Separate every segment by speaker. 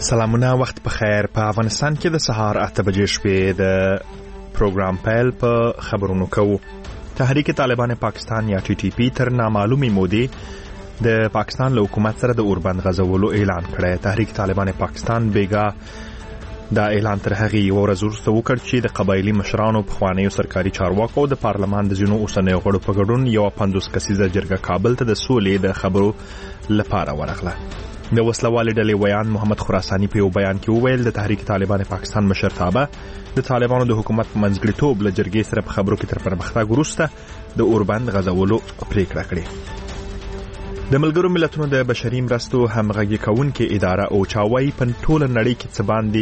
Speaker 1: سلامونه، وخت په خیر. په افغانستان کې د سهار 8 بجې شپې د پروګرام پیل په خبرونو کوو. تحریک طالبان پاکستان یا ټي ټي پی تر نامعلومې مودې د پاکستان له حکومت سره د اوربند غځولو اعلان کړی. تحریک طالبان پاکستان بیګا دا اعلان تر هغې یوه ورځ وروسته وکړ چې د قبایلي مشرانو، پخوانیو سرکاري چارواکو او د پارلمان د ځینو اوسنیو غړو په ګډون یوه 50 کسیزه جرګه کابل ته د سولې د خبرو لپاره ورغله. د وسلوالې ډلې ویان محمد خراساني په یو بیان کې وویل د تحریک طالبان پاکستان مشرتابه د طالبانو د حکومت په منځګړیتوب له جرګې سره په خبرو کې تر پرمختګ وروسته د اوربند غځولو پریکړه کړې. د ملګرو ملتونو د بشري مرستو همغږي کوونکې اداره اوچا وايي په ټوله نړۍ کې څه باندې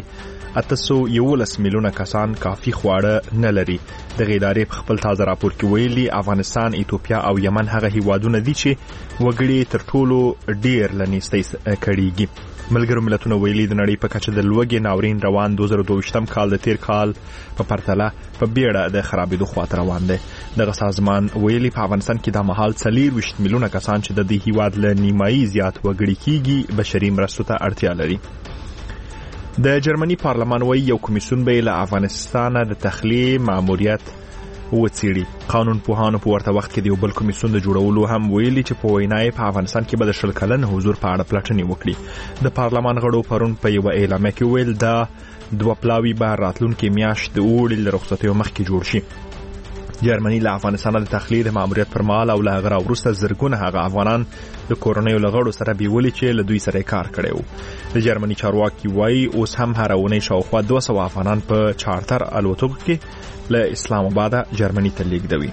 Speaker 1: 811 میلیونه کسان کافي خواړه نه لري. دغه ادارې په خپل تازه راپور کې ویلي افغانستان، ایتوپیا او یمن هغه هیوادونه دي چې وګړي تر ټولو ډیر لنیستۍ کړيږي. ملګرو ملتونو ویلي د نړۍ په کچه د لوږې ناورین روان 2022م کال د تیر کال په پرتله په بیړه د خرابېدو خواته روان دی. دغه سازمان ویلي په افغانستان کې د مهال 24 میلیونه کسان چې د دې هیواد له نیمایي زیات وګړي کېږي بشري مرستو ته اړتیا لري. د جرمني پارلمان وایي یو کمیسیون به له افغانستان د تخلیې ماموریت وڅېړي. قانون پوهانو په ورته وخت کې د یو بل کمیسیون د جوړولو هم ویلي چې په وینا یې په افغانستان کې به د 100 کلن حضور په اړه پلټنې وکړي. د پارلمان غړو پرون په یوه اعلامیه کې ویل دا دوه پلاوي به راتلونکې میاشت د اوړي له رخصتیو مخکې جوړ شي. جرمني له افغانستان د تخلیې د ماموریت پر مهال او له هغه راوروسته زرګونه هغه افغانان د کورنیو له غړو سره بیولي چې له دوی سره کار کړی و. د جرمني چارواکي وایي اوس هم هره اونۍ شاوخوا 200 افغانان په چارتر الوتکو کې له اسلام آباده جرمني ته لیږدوي.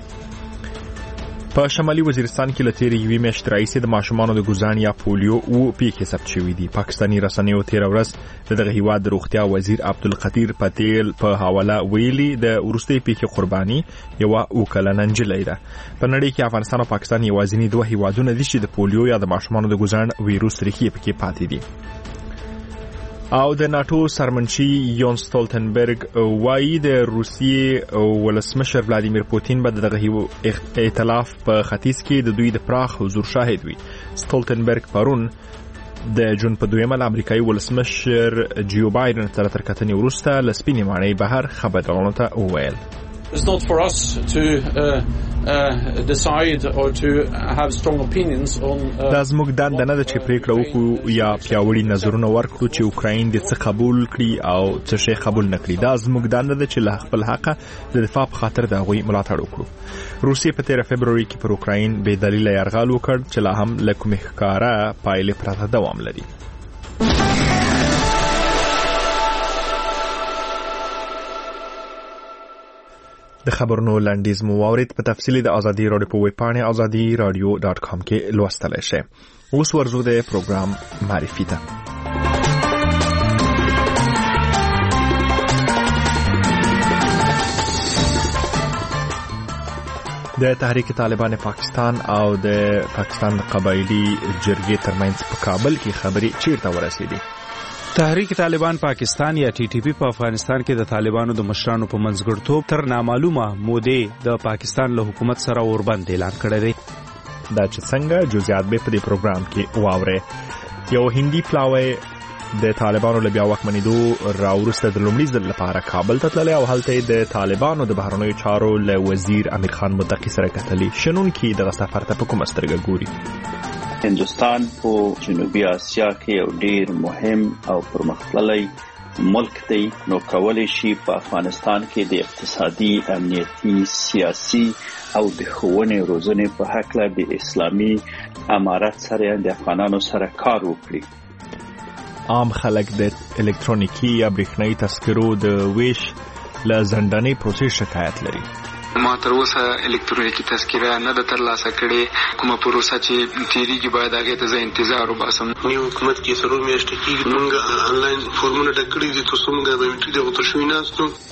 Speaker 1: په شمالي وزیرستان کې له تیرې یوې میاشتې راهیسې د ماشومانو د ګوزان یا پولیو پیښې ثبت شوي دي. پاکستاني رسنیو تیره ورځ د دغه هیواد د روغتیا وزیر عبدالقدیر پتیل په حواله ویلي د وروستۍ پیښې قرباني یوه 7 کلنه نجلۍ ده. په نړۍ کې افغانستان او پاکستان یوازینی دوه هیوادونه دي چې د پولیو یا د ماشومانو د ګوزان ویروس ریښې پکې پاتې دي. او د ناتو سرمنشي یون ستولتنبرګ وایي د روسیې ولسمشر ولادیمیر پوتین به دغه ائتلاف په ختیځ کې د دوی د پراخ حضور شاهد وي. ستولتنبرګ پرون د جون په 2 امریکایي ولسمشر جیو بایدن سره تر کتنې وروسته له سپینې ماڼۍ بهر خبرونو ته وویل
Speaker 2: It's not for us to decide or to have strong opinions on
Speaker 1: دا زموږ دنده نه ده چې پریکړه وکړو یا پیاوړي نظرونه ورکړو چې اوکراین د څه قبول کړي او څه شی قبول نه کړي. دا زموږ دنده ده چې له خپل حق د دفاع په خاطر د هغوی ملاتړ وکړو. روسیې په 13 فبروري کې پر اوکراین بې دلیله یرغل وکړ چې لا هم له کومې ښکاره پایلې پرته دوام لري. د خبرونو لنډیز مو واورید. په تفصیل د ازادي رادیو په ویب پاڼه azadiradio.com کې لوستلی شئ. اوس ورځو د پروګرام معرفي ته. د تحریک طالبان پاکستان او د پاکستان قبایلی جرګې ترمنځ په کابل کې خبرې چیرته ورسېدې؟
Speaker 3: تحریک طالبان پاکستان یا ټي ټي پی په افغانستان کې د طالبانو د مشرانو په منځګړیتوب تر نامعلومه مودې د پاکستان له حکومت سره اوربند اعلان کړی دی.
Speaker 1: دا چې څنګه جزئیات به په دې پروګرام کې واورئ. یو هندي پلاوی د طالبانو له بیا واکمنېدو راوروسته د لومړي ځل لپاره کابل ته تللی او هلته د طالبانو د بهرنیو چارو له وزیر امیر خان متقي سره کتلي. شنونکي دغه سفر ته په کومه سترګه ګوري؟
Speaker 4: هندوستان په جنوبي اسیا کې یو ډیر مهم او پرمختللی ملک دی. نو کولی شي په افغانستان کې د اقتصادي، امنیتي، سیاسي او د ښوونې روزنې په هکله د اسلامي امارت سره د افغانانو سره کار وکړي.
Speaker 1: عام خلک د الکترونیکي یا برېښنایي تذکرو د ویش له ځنډنې پروسې شکایت لري.
Speaker 5: ما تر اوسه الکترونیکي تذکره نه ده ترلاسه کړې. کومه پروسه چې تیریږي باید هغې ته زه انتظار وباسم.
Speaker 6: نیو حکومت کې 3 میاشتې کېږي موږ آنلاین فورمونه ډک کړي دي تر څو موږ بایومټري دغه ته شوي ناست یو.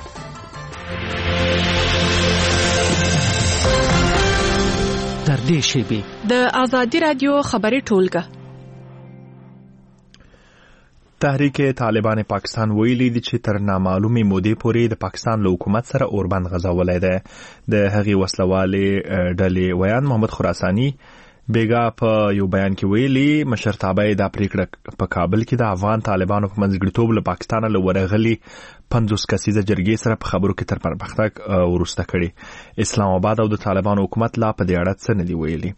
Speaker 7: تر دې شیبې د ازادي رادیو خبري ټولګه.
Speaker 1: تحریک طالبان پاکستان ویلي دي چې تر نامعلومې مودې پورې د پاکستان له حکومت سره اوربند غځولی دی. د هغې وسلوالې ډلې ویان محمد خراساني بیګا په یو بیان کې ویلي مشرتابه دا پریکړه په کابل کې د افغان طالبانو په منځګړیتوب له پاکستان له ورغلي 50 کسیزه جرګې سره په خبرو کې تر پرمختګ ورسته کړي. اسلام آباد او د طالبانو حکومت لا په دې اړه څه نه دی ویلي.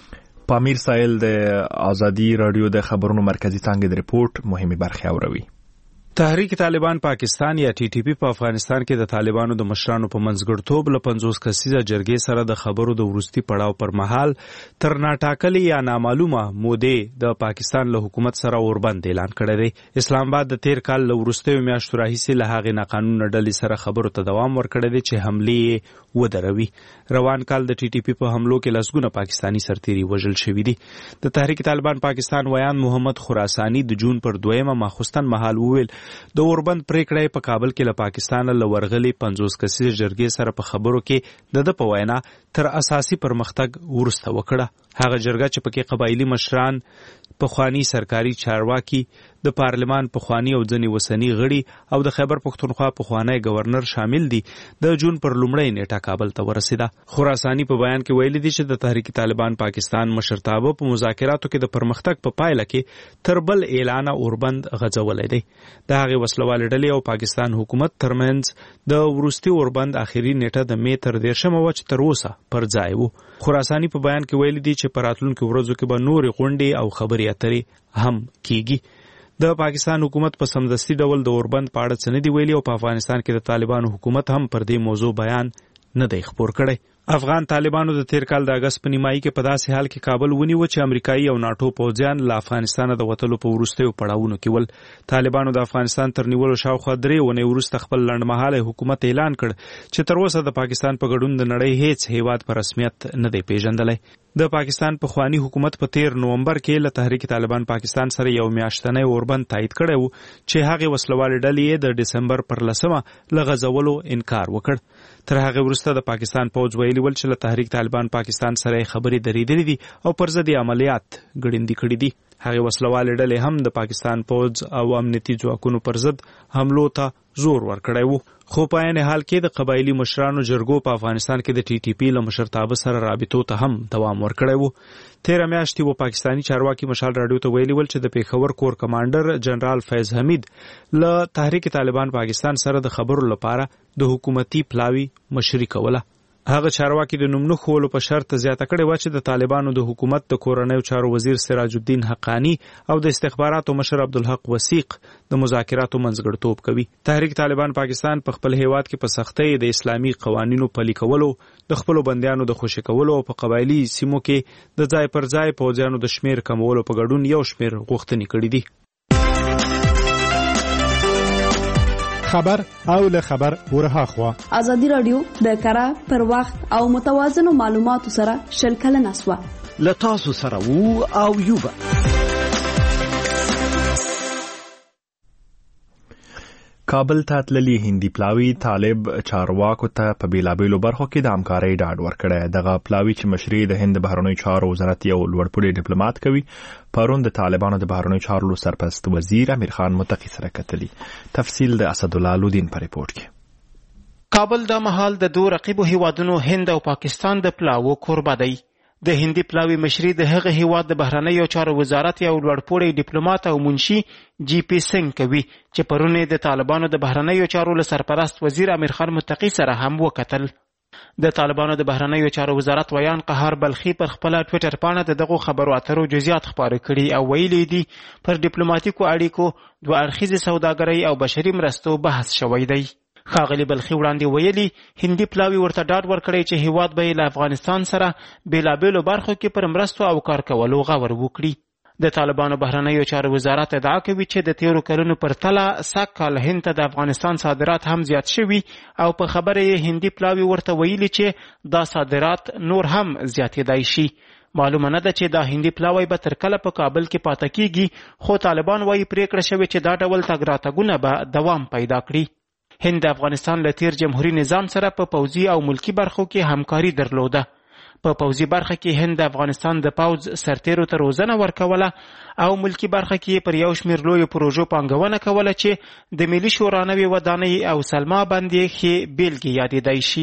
Speaker 1: پامیر سایل د آزادی رادیو د خبرونو مرکزی څنګه د ریپورت مهمه برخه اوروي.
Speaker 3: تحریک طالبان پاکستان یا ټي ټي پی په افغانستان کې د طالبانو د مشرانو په منځګړیتوب له 50 کسیزه جرګې سره د خبرو د ورستي پړاو پر مهال تر ناټاکلي یا نامعلومه مودې د پاکستان له حکومت سره اوربند اعلان کړی دی. اسلام آباد د تیر کال له ورستیو میاشتو راهیسې له هغې ناقانونه ډلې سره خبرو ته دوام ورکړی دی چې حملې ودروي. روان کال د ټي ټي پی په حملو کې لسګونه پاکستانی سرتیري وژل شوي دي. د تحریک طالبان پاکستان ویان محمد خراسانی د جون پر 2 ماخوستن مهال وویل د اوربند پریکړه په کابل کې له پاکستان له ورغلي 50 کسیزه جرګې سره په خبرو کې د په وینا تر اساسي پرمختګ ورسته وکړه. هغه جرګه چې پکې قبایلی مشران، پخوانی سرکاري چارواکي، د پارلمان پخوانی او ځنی وسنی غړي او د خیبر پختونخوا پخوانی گورنر شامل دي د جون پر لومړی نیټه کابل ته ورسیده. خراسانی په بیان کې ویلي دي چې د تحریک طالبان پاکستان مشرتابه په مذاکراتو کې د پرمختګ په پایله کې تر بل اعلان اوربند غځولې دي. د هغې وسلوالې ډلې او پاکستان حکومت ترمنځ د ورستي اوربند اخیری نیټه د می تر 10 چې تر اوسه پر ځای وو. خراسانی په بیان کې ویلي دي چې په راتلونکو ورځو کې به نورې غونډې او خبرې اترې هم کیږي. د پاکستان حکومت په سمدستي ډول د اوربند په اړه څه نه دی ویلي او په افغانستان کې د طالبانو حکومت هم پر دې موضوع بیان نه دی خپور کړی. افغان طالبانو د تیر کال د اگست په نیمایي کې په داسې حال کې کابل ونیو چې امریکایي او ناټو پوځیان له افغانستان د وتلو په وروستیو پړاوونو کې ول. طالبانو د افغانستان تر نیولو شاوخوا 3 ونې وروسته خپل لنډمهاله حکومت اعلان کړ چې تر اوسه د پاکستان په ګډون د نړۍ هیڅ هیواد په رسمیت نه دی پیژندلی. د پاکستان پخوانی حکومت په 13 نومبر کې له تحریک طالبان پاکستان سره یو میاشتنی اوربند تایید کړی و چې هغې وسلوالې ډلې د ډسمبر پر 10 له غځولو انکار وکړ. تر هغې وروسته د پاکستان پوځ ویلي ول چې له تحریک طالبان پاکستان سره خبرې درېدلې دي او پر ضد عملیات ګړندي کړي دي. هغې وسلوالې ډلې هم د پاکستان پوځ او امنیتي ځواکونو پر ضد حملو ته زور ورکړی وو. خو په عین حال کې د قبایلی مشرانو جرګو په افغانستان کې د ټي ټي پی له مشرتابه سره رابطو ته هم دوام ورکړی وو. 13 میاشتې و پاکستانی چارواکي مشال راډیو ته ویلي ول چې د پیښور کور کمانډر جنرال فیض حمید له تحریک طالبان پاکستان سره د خبرو لپاره د حکومتي پلاوي مشري کوله. هغه چارواکي د نوم نه خولو په شرط زیاته کړې و چې د طالبانو د حکومت د کورنیو چارو وزیر سراج الدین حقانی او د استخباراتو مشر عبدالحق وثیق د مذاکراتو منځګړیتوب کوي. تحریک طالبان پاکستان په خپل هیواد کې په سختۍ د اسلامي قوانینو پلي کولو، د خپلو بندیانو د خوشي کولو او په قبایلی سیمو کې د ځای پر ځای پوځیانو د شمیر کمولو په ګډون یو شمیر غوښتنې کړې دي.
Speaker 8: خبر او له خبر ورها خوا
Speaker 9: آزادی رادیو د کره پر وخت او متوازن معلوماتو سره شلکل نسوه
Speaker 10: لتاسو سره وو او یوبا.
Speaker 1: کابل ته تللی هندي پلاوی طالب چارواکو ته په بیلابیلو برخو کې د همکارۍ ډاډ ورکړی. دغه پلاوی چې مشري د هند بهرنیو چارو وزارت یو لوړپوړی ډیپلوماټ کوي پرون د طالبانو د بهرنیو چارو سرپرست وزیر امیر خان متقی سره کتلی. تفصیل د اسدالله لودین په ریپورت کې.
Speaker 11: کابل د محل د دوه رقیبو هیوادونو هند او پاکستان د پلاوو کوربه دی. د هندي پلاوی مشري د هغه هیواد د بهرنیو چارو وزارت یو لوړپوړی ډیپلوماټ او منشي جی پی سنگ کوي چې پرونه د طالبانو د بهرنیو چارو سرپرست وزیر امیر خان متقی سره هم وکتل. د طالبانو د بهرنیو چارو وزارت ویان قهار بلخي پر خپل ټوئیټر باندې دغه خبرو اترو جزئیات خبرې کړي او ویلي دي پر ډیپلوماټیکو اړیکو دوه اړخیزه سوداګرۍ او بشري مرستو بحث شوی دی. خاغلی بلخي وړاندې ویلي هندي پلاوی ورته ډاډ ورکړی چې هیواد به له افغانستان سره بیلابیلو برخو کې پر مرستو او کار کولو غور وکړي. د طالبانو بهرنیو چارو وزارت ادعا کوي چې د 13 کلونو پر تله سږ کال هند ته د افغانستان صادرات هم زیات شوي او په خبره یې هندي پلاوی ورته ویلي چې دا صادرات نور هم زیاتېدای شي. معلومه نه ده چې دا هندي پلاوی به تر کله په کابل کې پاتې کیږي، خو طالبان وايي پریکړه شوې چې دا ډول تګ راتګونه به دوام پیدا کړي. هند د افغانستان له تیر جمهوریت نظام سره په پوځي او ملکی برخو کې همکاري درلوده. په پوځي برخه کې هند د افغانستان د پوځ سرتیرو ته روزنه ورکوله او ملکی برخه کې پر یو شمېر لویو پروژو پانګونه کوله چې د ملي شورا نوې ودانۍ او سلما باندې ښې بیلګې یادېدای شي.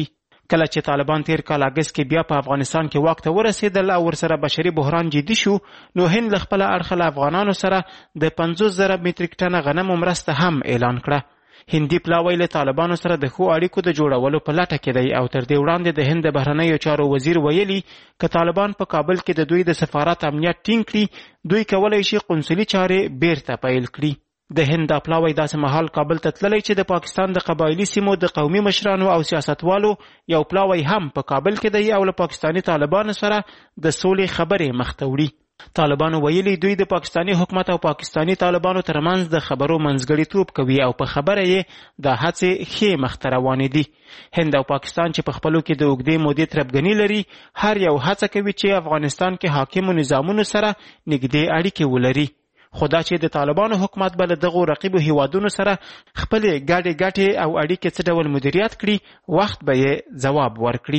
Speaker 11: کله چې طالبان تیر کال اگست کې بیا په افغانستان کې واک ته ورسېدل او ورسره بشري بحران جدي شو، نو هند له خپل اړخه له افغانانو سره د 50,000 متریک ټنه غنمو مرسته هم اعلان کړه. هندي پلاوی له طالبانو سره د ښو اړیکو د جوړولو په لټه کې دی او تر دې وړاندې د هند د بهرنیو چارو وزیر ویلي که طالبان په کابل کې د دوی د سفارت امنیت ټینګ کړي، دوی کولی شي قونسلي چارې بیرته پیل کړي. د هند د پلاوی داسې مهال کابل ته تللی چې د پاکستان د قبایلي سیمو د قومي مشرانو او سیاستوالو یو پلاوی هم په کابل کې دی او له پاکستاني طالبانو سره د سولې خبرې مخ ته وړي. طالبانو ویلي دوی د پاکستاني حکومت او پاکستاني طالبانو ترمنځ د خبرو منځګړیتوب کوي او په خبره یې د هڅې ښې مخ ته روانې دي. هند او پاکستان چې په خپلو کې د اوږدې مودې تربګني لري، هر یو هڅه کوي چې افغانستان کې حاکمو نظامونو سره نږدې اړیکې ولري. خو دا چې د طالبانو حکومت به له دغو رقیبو هیوادونو سره خپلې ګټې او اړیکې څه ډول مدیریت کړي، وخت به یې ځواب ورکړي.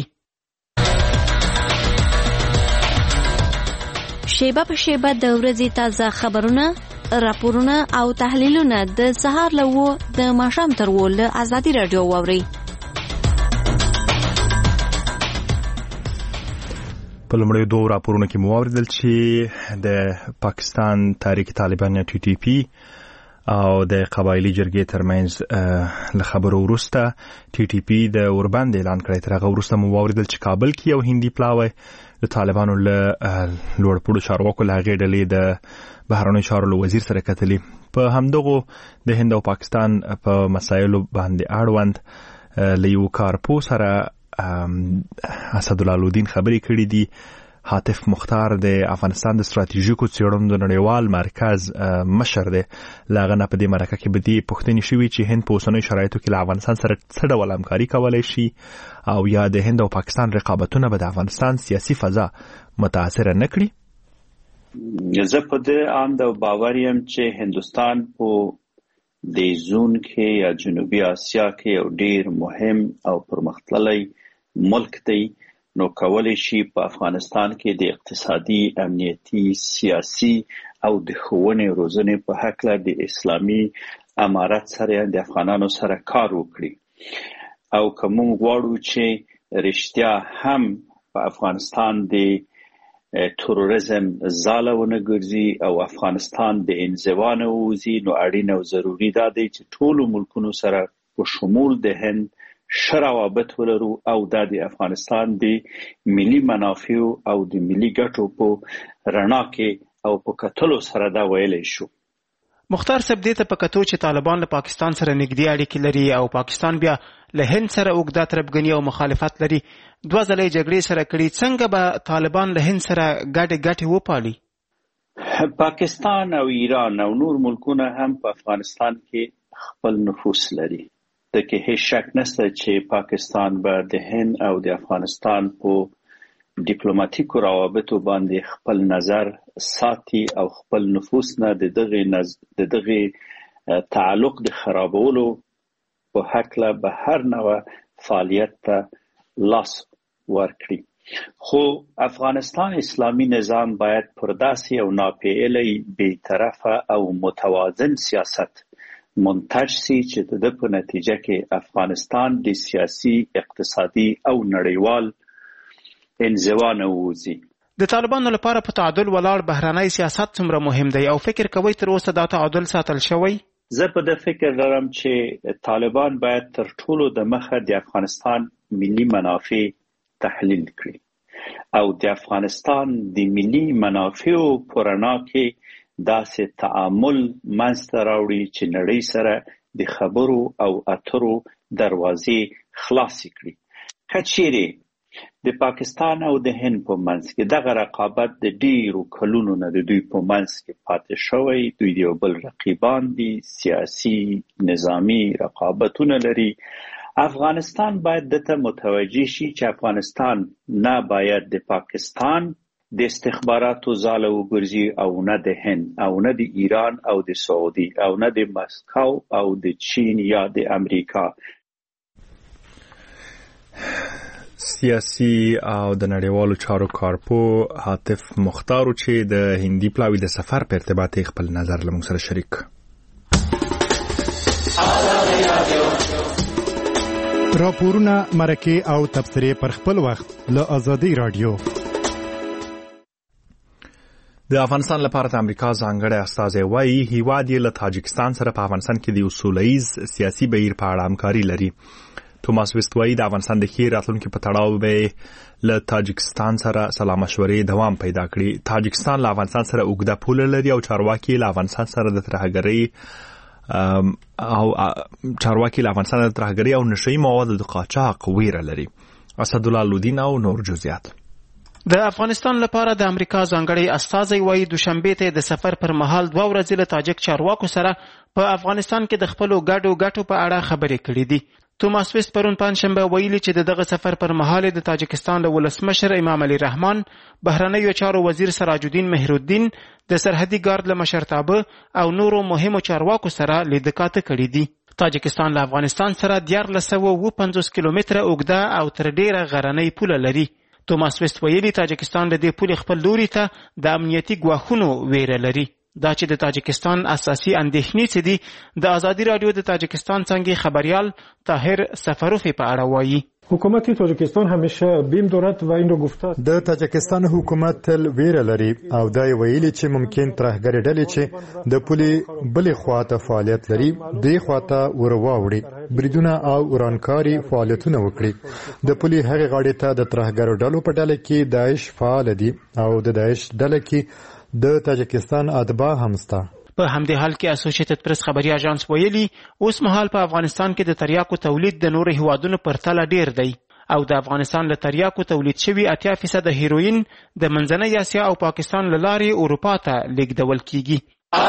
Speaker 12: شیبه په شیبه د ورځې تازه خبرونه، راپورونه او تحلیلونه د سهار له 9 د ماښام تر 10 له ازادي راډیو واورئ.
Speaker 1: په لومړیو 2 راپورونو کې مو واوریدل چې د پاکستان تحریک طالبان یا ټي ټي پی او د قبایلی جرګې ترمنځ له خبرو وروسته ټي ټي پی د اوربند اعلان کړی. تر هغه وروسته مو واوریدل چې کابل کې یو هندي پلاوی د طالبانو له لوړپوړو چارواکو له هغې ډلې د بهرنیو چارو له وزیر سره کتلي. په همدغو د هند او پاکستان په مسایلو باندې اړوند له یو کارپو سره اسدالله الدین خبرې کړې دي. حاتف مختار د افغانستان د ستراتیژیکو څېړنو د نړیوال مرکز مشر دی. لاغه نه په دې مرکه کې به دې پوښتنې شوې چې هند په اوسنیو شرایطو کې له افغانستان سره څه ډول همکاري کولی شي او یا د هند او پاکستان رقابتونه به د افغانستان سیاسي فضا متاثره نه کړي.
Speaker 4: زه په دې اند او باور یم چې هندوستان په د زون کې یا جنوبي اسیا کې یو ډیر مهم او پرمختللی ملک دی، نو کولی شي په افغانستان کې د اقتصادي، امنیتي، سیاسي او د ښوونې روزنې په هکله د اسلامي امارت سره د افغانانو سره کار وکړي. او که موږ غواړو چې رښتیا هم په افغانستان د تروریزم ځاله ونه ګرځي او افغانستان د انزوا نه ووځي، نو اړین او ضروري دا دی چې ټولو ملکونو سره په شمول د هند ښه روابط ولرو او دا د افغانستان د ملي منافعو او د ملي ګټو په رڼا کې او په کتلو سره دا ویلی شو.
Speaker 11: مختار صاحب دې ته په کتو چې طالبان له پاکستان سره نږدې اړیکې لري او پاکستان بیا له هند سره اوږده تربګني او مخالفت لري، 2 ځله جګړې سره کړي، څنګه به طالبان له هند سره ګټې وپالي؟
Speaker 4: پاکستان او ایران او نور ملکونه هم په افغانستان کې خپل نفوذ لري. د کې هیڅ شک نشته چې پاکستان به د هند او د افغانستان په ډیپلوماټیکو روابطو باندې خپل نظر ساتي او خپل نفوذ نه د دغه تعلق د خرابولو په هکله به هر نوع فعالیت ته لاس ورکړي. خو افغانستان اسلامي نظام باید پر داسې او ناپییلی بی‌طرفه او متوازن سیاست منتج سي چې د په نتیجه کې افغانستان د سیاسي، اقتصادي او نړیوال انزوا نه ووځي.
Speaker 11: د طالبانو لپاره په تعادل ولاړ بهرنی سیاست څومره مهم دی او فکر کوئ تر اوسه دا تعادل ساتل شوی؟
Speaker 4: زه په دې فکر لرم چې طالبان باید تر ټولو د مخه د افغانستان ملي منافع تحلیل کړي او د افغانستان د ملي منافعو په رڼا کې داسې تعامل منځته راوړي چې نړۍ سره د خبرو او اترو دروازې خلاصې کړي. که چیرې د پاکستان او د هند په منځ کې دغه رقابت د ډیرو کلونو نه د دوی په منځ کې پاتې شوی، دوی د یو بل رقیبان دي، سیاسي، نظامی رقابتونه لري، افغانستان باید دته متوجه شي چې افغانستان نه باید د پاکستان د استخباراتو ځاله وګرځي او نه د هند او نه د ایران او د سعودي او نه د مسکو او د چین یا د امریکا.
Speaker 1: سیاسي او د نړیوالو چارو کارپو حاتف مختار چې د هندي پلاوی د سفر په ارتباط خپل نظر له موږ سره شریک.
Speaker 8: راپورونه، مرکې او تبصرې پر خپل وخت له ازادي رادیو.
Speaker 1: د افغانستان لپاره د امریکا ځانګړی استازی وایي هیواد یې له تاجکستان سره په افغانستان کې د یو سوله ییز سیاسي بهیر په اړه همکاري لري. توماس ویست وایي د افغانستان د ښې راتلونکي په تړاو به له تاجکستان سره سلا مشورې دوام پیدا کړي. تاجکستان له افغانستان سره اوږده پوله لري او چارواکي له افغانستان سره د ترهګرۍ او نشهیي موادو د قاچاق ویره لري. اسدالله لودین او نور جزئیات.
Speaker 11: د افغانستان لپاره د امریکا ځانګړی استازی وایي دوشنبه ته د سفر پر مهال 2 ورځې له تاجک چارواکو سره په افغانستان کې د خپلو ګټو په اړه خبرې کړې دي. توماس ویست پرون پنځشنبه ویلي چې دغه سفر پر مهال د تاجکستان له ولسمشر امام علي رحمان، بهرنیو چارو وزیر سراج الدین مهرالدین، د سرحدي ګارد له مشرتابه او نورو مهمو چارواکو سره لیدکاته کړې دي. تاجکستان له افغانستان سره 1450 کیلومتره اوږده او تر ډیره غرنۍ پوله لري. توماس ویست ویلي تاجکستان له دې پولې خپل لوري ته د امنیتي ګواښونو ویره لري. دا چې د تاجکستان اساسي اندېښنې څه دي، د ازادي رادیو د تاجکستان څنګه خبریال طاهر سفروفی په اړه وایي.
Speaker 13: حکومت تاجکستان همیشه بیم دارد و این رو گفته است.
Speaker 14: د تاجکستان حکومت تل ویره لري او دا ویلي چې ممکن ترهګرې ډلې چې د پولې بلې خواته فعالیت لري دې خواته ورواوړي، بریدونه او ورانکاري فعالیتونه وکړي. د پولې هغې غاړې ته د ترهګرو ډلو په ډله کې داعش فعال دي او د داعش ډله کې د تاجکستان اتباع هم شته.
Speaker 11: په همدې حال کې اسوسییټډ پریس خبري اژانس ویلي اوس مهال په افغانستان کې د تریاکو تولید د نورو هیوادونو په پرتله ډیر دی او د افغانستان له تریاکو تولید شوي 80% هیروین د منځنۍ اسیا او پاکستان له لارې اروپا ته لیږدول کیږي.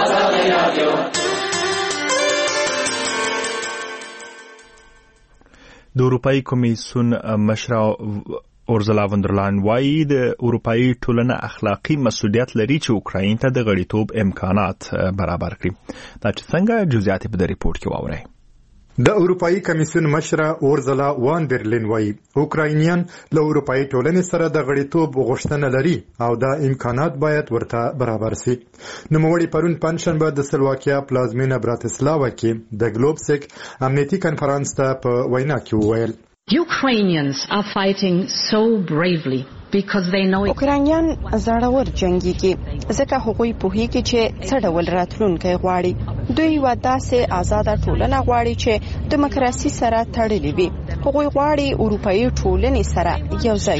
Speaker 1: د اروپایي کمیسیون مشر اورزلا وندرلاین وایي د اروپایي ټولنه اخلاقی مسؤلیت لري چې اوکراین ته د غړیتوب امکانات برابر کړي. دا چې څنګه جزئیات په ریپورت کې واورئ.
Speaker 14: د اروپایي کمیسیون مشر اورزلا وندرلاین وایي اوکراینیان له اروپایي ټولنې سره د غړیتوب غوښتنه لري او دا امکانات باید ورته برابر شي. نوموړي پرون پنځشنبه د سلواکیا پلازمینه براتسلاوا کې د ګلوبسک امنیتي کنفرانس ته په وینا کې وویل
Speaker 15: Ukrainians are fighting so bravely because they know
Speaker 16: اوکراینیان زړور جنگيږي ځکه هغوی پوهیږي چې څه ډول راتلونکی غواړي. دوی یو داسې آزاده ټولنه غواړي چې دیموکراسي سره تړلې وي. هغوی غواړي اروپایي ټولنې سره یو ځای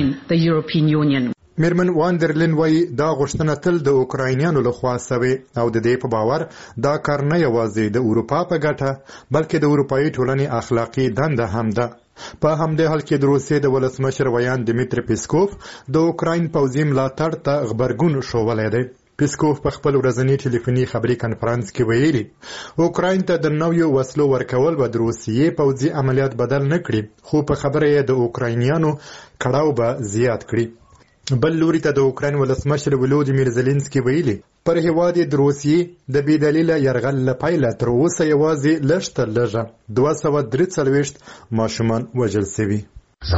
Speaker 15: شي.
Speaker 14: میرمن واندرلین وایي دا غوښتنه تل د اوکراینیانو لخوا شوې او د دې په باور دا کار نه یوازې د اروپا په ګټه بلکې د اروپایي ټولنې اخلاقی دنده هم ده. په همدې حال کې د روسیې د ولسمشر ویان دمیتری پیسکوف د اوکراین پوځي ملاتړ ته غبرګون ښوولی دی. پیسکوف په خپل ورځني ټلیفوني خبري کنفرانس کې ویلي اوکراین ته د نویو وسلو ورکول به د روسیې پوځي عملیات بدل نه کړي، خو په خبره یې د اوکراینیانو کړاو به زیات کړي. بل لوري ته د اوکراین ولسمشر ولودیمیر زيلنسکي ویلي پر هیواد د روسیې د بې دلیله یرغل لپاره تر اوسه یوازې لږ تر لږه 243 ماشومان وژل شوي.
Speaker 17: За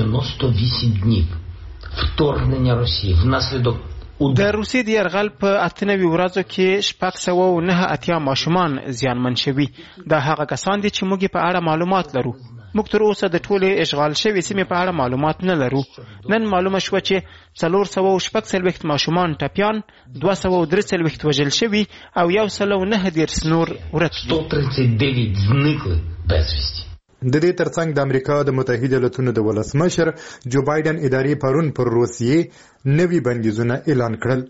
Speaker 17: 98 днів вторгнення Росії внаслідок
Speaker 11: د روسیې د یرغل په 98 ورځو کې 609 ماشومان زیانمن شوي. دا هغه کسان دي چې موږ په اړه معلومات لرو. موږ تر اوسه د ټولې اشغال شوي سیمې په اړه معلومات نه لرو. نن معلومه شوه چې 446 ماشومان ټپیان، 243 وژل شوي او 109 نور ورک دي.
Speaker 17: 139 зникли безвісті.
Speaker 14: د دې ترڅنګ د امریکا د متحده ایالاتونو د ولسمشر جو بایدن اداري پرون پر روسیې نوي بندیزونه اعلان کړل.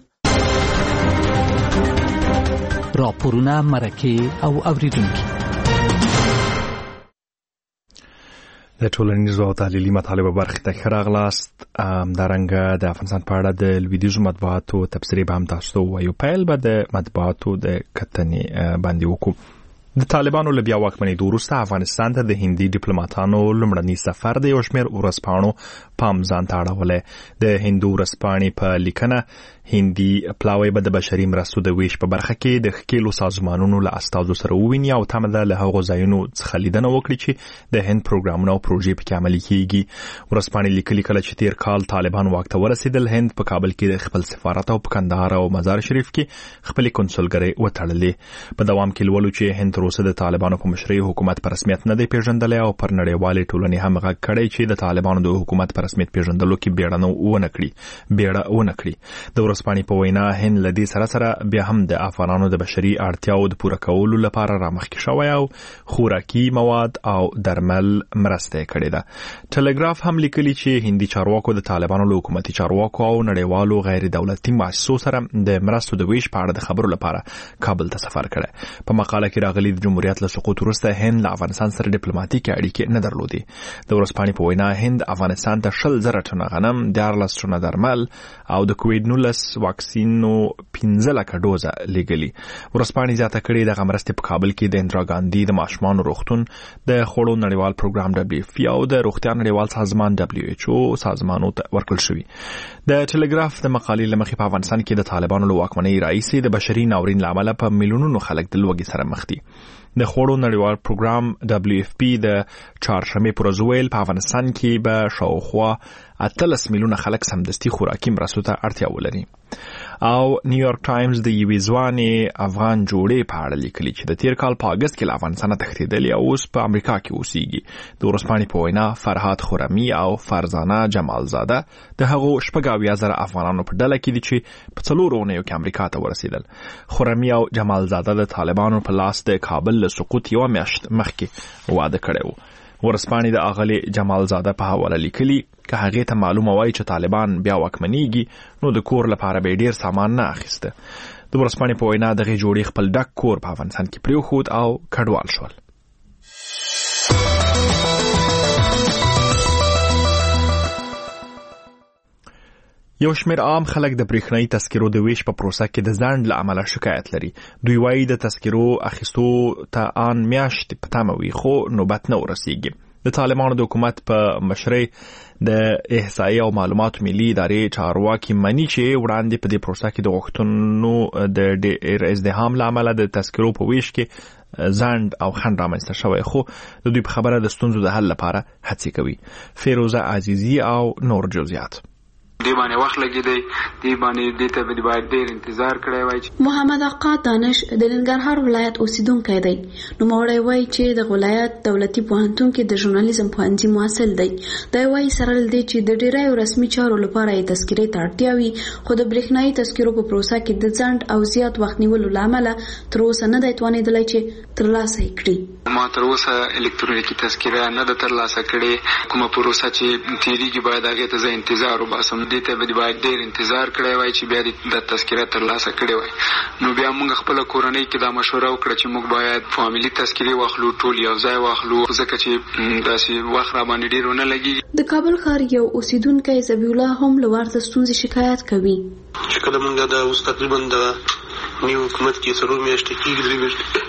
Speaker 7: راپورونه، مرکې او اوریدونکي.
Speaker 1: د ټولنیزو او تحلیلي مطالبو برخې ته ښه راغلاست. همدارنګه د افغانستان په اړه د لویدیځو مطبوعاتو تبصرې به هم تاسو ته ووایو. پیل به د مطبوعاتو د کتنې باندې وکړو. د طالبانو له بیا واکمنېدو وروسته افغانستان ته د هندي ډیپلوماټانو لومړنی سفر د یو شمېر ورځپاڼو پام ځان ته اړولی. د هندو ورځپاڼې په لیکنه هندي پلاوی به د بشري مرستو د ویش په برخه کې د ښکېلو سازمانونو له استازو سره وویني او تمه ده له هغو ځایونو څخه لیدنه وکړي چې د هند پروګرامونه او پروژې پکې عملي کیږي. ورځپاڼې لیکلي کله چې تیر کال طالبان واک ته ورسېدل، هند په کابل کې د خپل سفارت او په کندهار او مزار شریف کې خپلې کنسولګرۍ وتړلې. په دوام کې لولو چې هند تر اوسه د طالبانو په مشرۍ حکومت په رسمیت نه دی پیژندلی او پر نړیوالې ټولنې هم غږ کړی چې د طالبانو د حکومت په رسمیت پیژندلو کې بیړه ونه کړي. د ورځپاڼې په وینا هند له دې سره بیا هم د افغانانو د بشري اړتیاو د پوره کولو لپاره رامخکې شوی او خوراکي مواد او درمل مرسته کړې ده. ټلګراف هم لیکلي چې هندي چارواکو د طالبانو له حکومتي چارواکو او نړیوالو غیر دولتي مؤسسو سره د مرستو د ویش په اړه د خبرو لپاره کابل ته سفر کړی. په مقاله کې راغلي د جمهوریت له سقوط وروسته هند له افغانستان سره ډیپلوماټیکې اړیکې نه درلودې. د ورځپاڼې په وینا هند افغانستان ته 20,000 ټنه غنم، 14 ټنه درمل او د کووډ-19 واکسینو 15 لکه ډوزه لیږلي. ورځپاڼې زیاته کړې دغه مرستې په کابل کې د اندرا ګاندي د ماشومانو روغتون، د خوړو نړیوال پروګرام WFP او د روغتیا نړیوال سازمان WHO سازمانونو ته ورکړل شوي. د ټلګراف د مقالې له مخې په افغانستان کې د طالبانو له واکمنۍ راهیسې د بشري ناورین له امله په میلیونونو خلک د لوږې سره مخ دي. د خوړو نړیوال پروګرام WFP د چهارشنبې پر ورځ ویل په افغانستان کې به شاوخوا 18 میلیونه خلک سمدستي خوراکي مرستو ته اړتیا ولري. او نیویارک ټایمز د یوې ځوانې افغان جوړې په اړه لیکلي چې د تیر کال په اګست کې له افغانستانه تښتېدلې او اوس په امریکا کې اوسېږي. د ورځپاڼې په وینا فرهاد خرمی او فرزانه جمالزاده د هغو 70,000 افغانانو په ډله کې دي چې په 4 اونیو کې امریکا ته ورسېدل. خرمی او جمالزاده د طالبانو په لاس د کابل له سقوط یوه میاشت مخکې واده کړی و. ورځپاڼې د اغلې جمالزاده په حواله لیکلي که هغې ته معلومه وای چې طالبان بیا واکمنېږي نو د کور لپاره به ډیر سامان نه اخیسته. د ورځپاڼې په وینا دغې جوړې خپل ډک کور په افغانستان کې پرېښود او کډوال شول. یو شمېر عام خلک د برېښنایي تذکرو د ویش په پروسه کې د ځنډ له امله شکایت لري. دوی وایي د تذکرو اخیستو ته آن میاشت په تمه وي خو نوبت نه ورسیږي. د طالبانو د حکومت په مشرۍ د احصایې او معلوماتو ملي ادارې چارواکي مني چې وړاندې په دې پروسه کې د غوښتنو د ډېر ازدحام له امله د تذکرو په ویش کې ځنډ او خنډ رامنځته شوی، خو د دوی په خبره د ستونزو د حل لپاره هڅې کوي. فیروزه عزیزی او نور جزئیات.
Speaker 5: دی باندې وخت لګیدي، دی باندې دې ته به باید ډېر انتظار کړی وای.
Speaker 9: محمد آقا دانش د ننګرهار ولایت اوسیدونکی دی. نو موړی وای چې د ولایت دولتي پوهنتون کې د ژورنالیزم پوهنځي محصل دی. دا وای سره لدی چې د ډیرایو رسمي چارو لپاره یې تذکرې ته اړتیا وي، خو د برېښنایي تذکرو په پروسه کې د ځنډ او زیات وخت نیولو له امله تر اوسه نه دی توانېدلی چې ترلاسه یې کړي.
Speaker 5: ما تر اوسه الکترونیکي تذکره نه ده ترلاسه کړې. کومه پروسه چې تیریږي باید هغې ته زه انتظار وباسم. دې ته به باید ډېر انتظار کړی وای چې بیا دې د تذکره ترلاسه کړې وای. نو بیا موږ خپله کورنۍ کې دا مشوره وکړه چې موږ باید فاملي تذکرې واخلو، ټول یو ځای واخلو، ځکه چې داسې وخت را باندې ډېر ونه لګېږي.
Speaker 9: د کابل ښار یو اوسیدونکی ذبیح الله هم له ورته ستونزې شکایت کوي.
Speaker 6: چې کله موږ دا اوس تقریبا د نیو حکومت کې 3 میاشتې کېږي، 3 میاشتې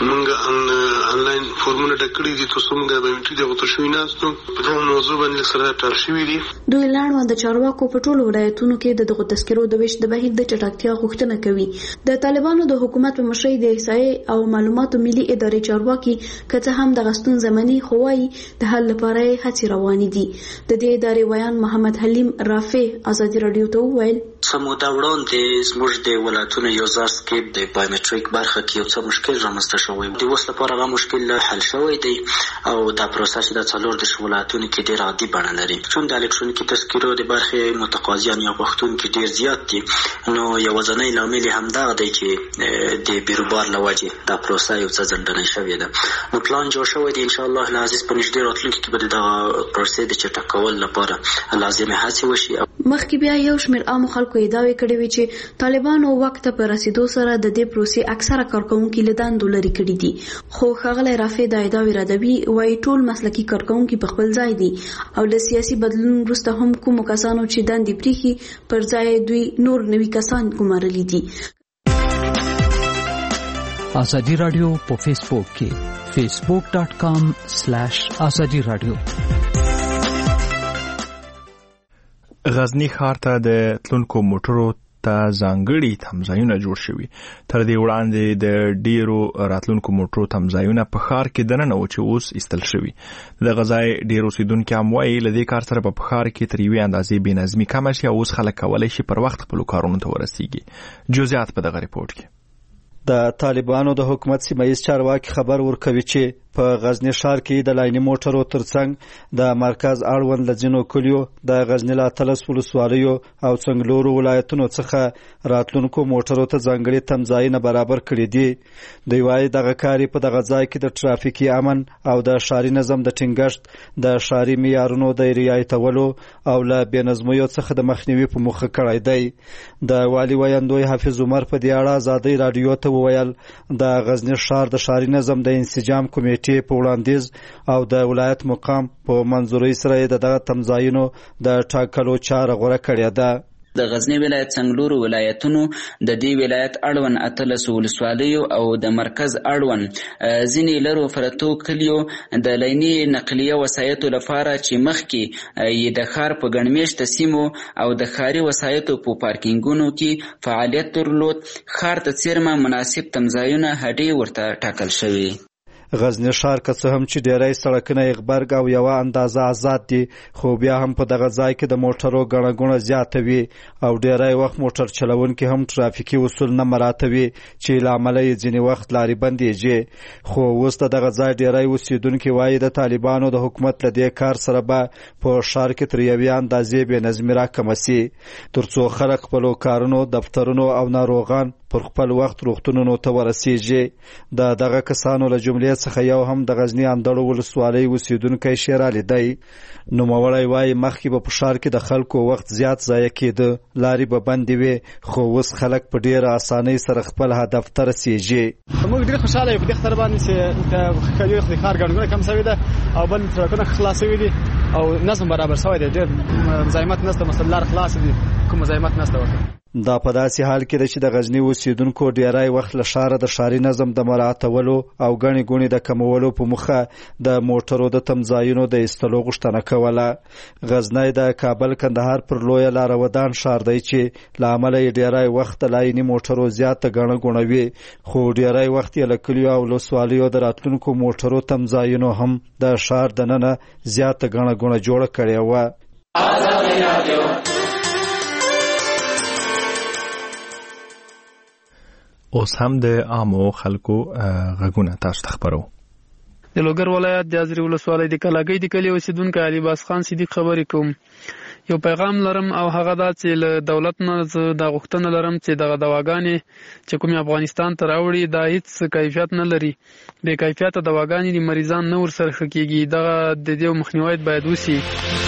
Speaker 6: موږ آنلاین فورمونه ډک کړي دي، تر څو موږ بایومټري دغه ته شوي ناستو په دغه موضوع باندې سره ټال شوي دي.
Speaker 9: دوی لاړ د چارواکو په ټولو ولایتونو کې د دغو تذکرو د ویش د بهیر د چټکتیا غوښتنه کوي. د طالبانو د حکومت په مشرۍ د احصایې او معلوماتو ملي ادارې چارواکي که څه هم دغه ستونزه مني، خو وایي د حل لپاره یې هڅې روانې دي. د دې ادارې ویان محمد حلیم رافع ازادي راډیو ته وویل
Speaker 18: سموده وړاندې زموږ د ولایتونو یو ځای کې د بایومټریک برخه کې یو څه مشکل رامنځته شوی. د اوس لپاره هغه مشکل حل شوی دی او دا پروسه چې د 4 ولایتونو کې ډېر عادي بڼه لري. چون د الکترونیکي تذکرو د برخې متقاضیان یا غوښتونکي ډېر زیات دي، نو یوازینی لامل همدغه دی چې د بیروبار له وجې دا پروسه یو څه ځنډنۍ شوې ده. نو پلان جوړ شوی دی، انشاءالله العزیز په نږدې راتلونکي کې به د دغه پروسې د چټک کولو لپاره لازمې هڅې وشي.
Speaker 9: مخکې بیا یو شمېر عامو خلکو دعوې کړې وې چې طالبانو وخت ته په رسیدو سره د دې پروسې اکثره کارکوونکي له دندو لرې کړي دي، خو ښاغلی رافع دا ادعاوې ردوي. وایي ټول مسلکي کارکوونکي په خپل ځای دي او له سیاسي بدلون وروسته هم کومو کسانو چې دندې پرېښي پر ځای دوی نور نوي کسان ګمارلي دي.
Speaker 7: ازادي راډیو په فیسبوک کې facebook.com/ازادي راډیو.
Speaker 1: غزنی ښار ته د تلونکو موټرو ته ځانګړي تمځایونه جوړ شوي. تر دې وړاندې د ډیرو راتلونکو موټرو تمځایونه په ښار کې دننه و چې اوس ایستل شوي. د غزای ډیر اوسیدونکي هم وایي له دې کار سره په ښار کې تر یوې اندازې بې نظمي کمه شي او اوس خلک کولی شي پر وخت خپلو کارونو ته ورسیږي. جزئیات په دغه ریپورټ کې.
Speaker 19: د طالبانو د حکومت سیمه‌ییز چارواکي خبر ورکوي چې په غزنی ښار کې د لایني موټرو ترڅنګ د مرکز اړوند لځینو کلیو د غزنی له 13 ولسوالیو او څنګلورو ولایتونو څخه راتلونکو موټرو ته ځانګړي تمځایونه برابر کړي دي. دوی وايي دغه کار په دغه ځای کې د ترافیکي امن او د ښاري نظم د ټینګښت د ښاري معیارونو د رعایتولو او له بېنظمیو څخه د مخنیوي په موخه کړی دی. د والي ویاندوی حافظ عمر په دې اړه ازادۍ راډیو ته وویل د غزنی ښار د ښاري نظم د انسجام کمیټې په وړاندیز او د ولایت مقام په منظورۍ سره دغه تمځایونو د ټاکلو چاره غوره کړې ده.
Speaker 20: د غزنی ولایت څنګلورو ولایتونو د دې ولایت اړوند 13 ولسوالیو او د مرکز اړوند ځینې لرو پرتو کلیو د لیني نقلیه وسایطو لپاره چې مخکې یې د ښار په ګڼمېشته سیمو او د ښاري وسایطو په پارکینګونو کې فعالیت درلود، ښار ته څیرمه مناسب تمځایونه هډې ورته ټاکل شوي.
Speaker 19: غزنی ښار که څه هم چې ډیری سړکونه غبرګ او یوه اندازه آزاد دي، خو بیا هم په دغه ځای کې د موټرو ګڼه ګوڼه زیاته وي او ډیری وخت موټر چلونکي هم ترافیکي اصول نه مراعاتوي چې له امله یې ځینې وخت لارې بندېږي. خو اوس د دغه ځای ډیری اوسیدونکي وایي د طالبانو د حکومت له دې کار سره به په ښار کې تر یوې اندازې بېنظمي راکمه سي، تر څو خلک خپلو کارونو، دفترونو او ناروغان پر خپل وخت روغتونونو ته ورسیږي. د دغه کسانو له جملې څخه یو هم د غزنی اندړو ولسوالۍ اوسیدونکی شیرالی دی. نوموړی وایي مخکې به په ښار کې د خلکو وخت زیات ضایع کېده، لارې به بندې وې، خو اوس خلک په ډېره اسانۍ سره خپل هدف ته رسیږي.
Speaker 21: موږ ډېر خوشحاله یو په دې خبره باندې چې د ښار ګڼه ګوڼه کم شوې ده او بل سړکونه خلاص شوي دي او نظم برابر شوی دی، ډېر مزاحمت نشته، مثلا لار خلاص دي، کوم مزاحمت نشته ورته.
Speaker 19: دا په داسې حال کې ده چې د غزنی اوسیدونکو ډیری وخت له ښاره د ښاري نظم د مراعاتولو او ګڼې ګوڼې د کمولو په موخه د موټرو د تمځایونو د ایستلو غوښتنه کوله. غزنی د کابل کندهار پر لویه لاره ودان ښار دی چې له امله یې ډیری وخت د لایني موټرو زیاته ګڼه ګوڼه وي، خو ډیری وخت یې له کلیو او ولسوالیو د راتلونکو موټرو تمځایونو هم د ښار دننه زیاته ګڼه ګوڼه جوړه کړې وه.
Speaker 1: اوس هم د عامو خلکو غږونه تاسو ته خبرو.
Speaker 22: د لوګر ولایت د ازرې ولسوالۍ د کلاګۍ د کلي اوسیدونکی علیباس خان صدیق خبرې کوم. یو پیغام لرم او هغه دا چې له دولت نه دا غوښتنه لرم چې دغه دواګانې چې کومې افغانستان ته راوړي دا هیڅ کیفیت نه لري، بې کیفیته دواګانې د مریضان نه ورسره ښه کېږي، دغه د دې مخنیوی باید وشي.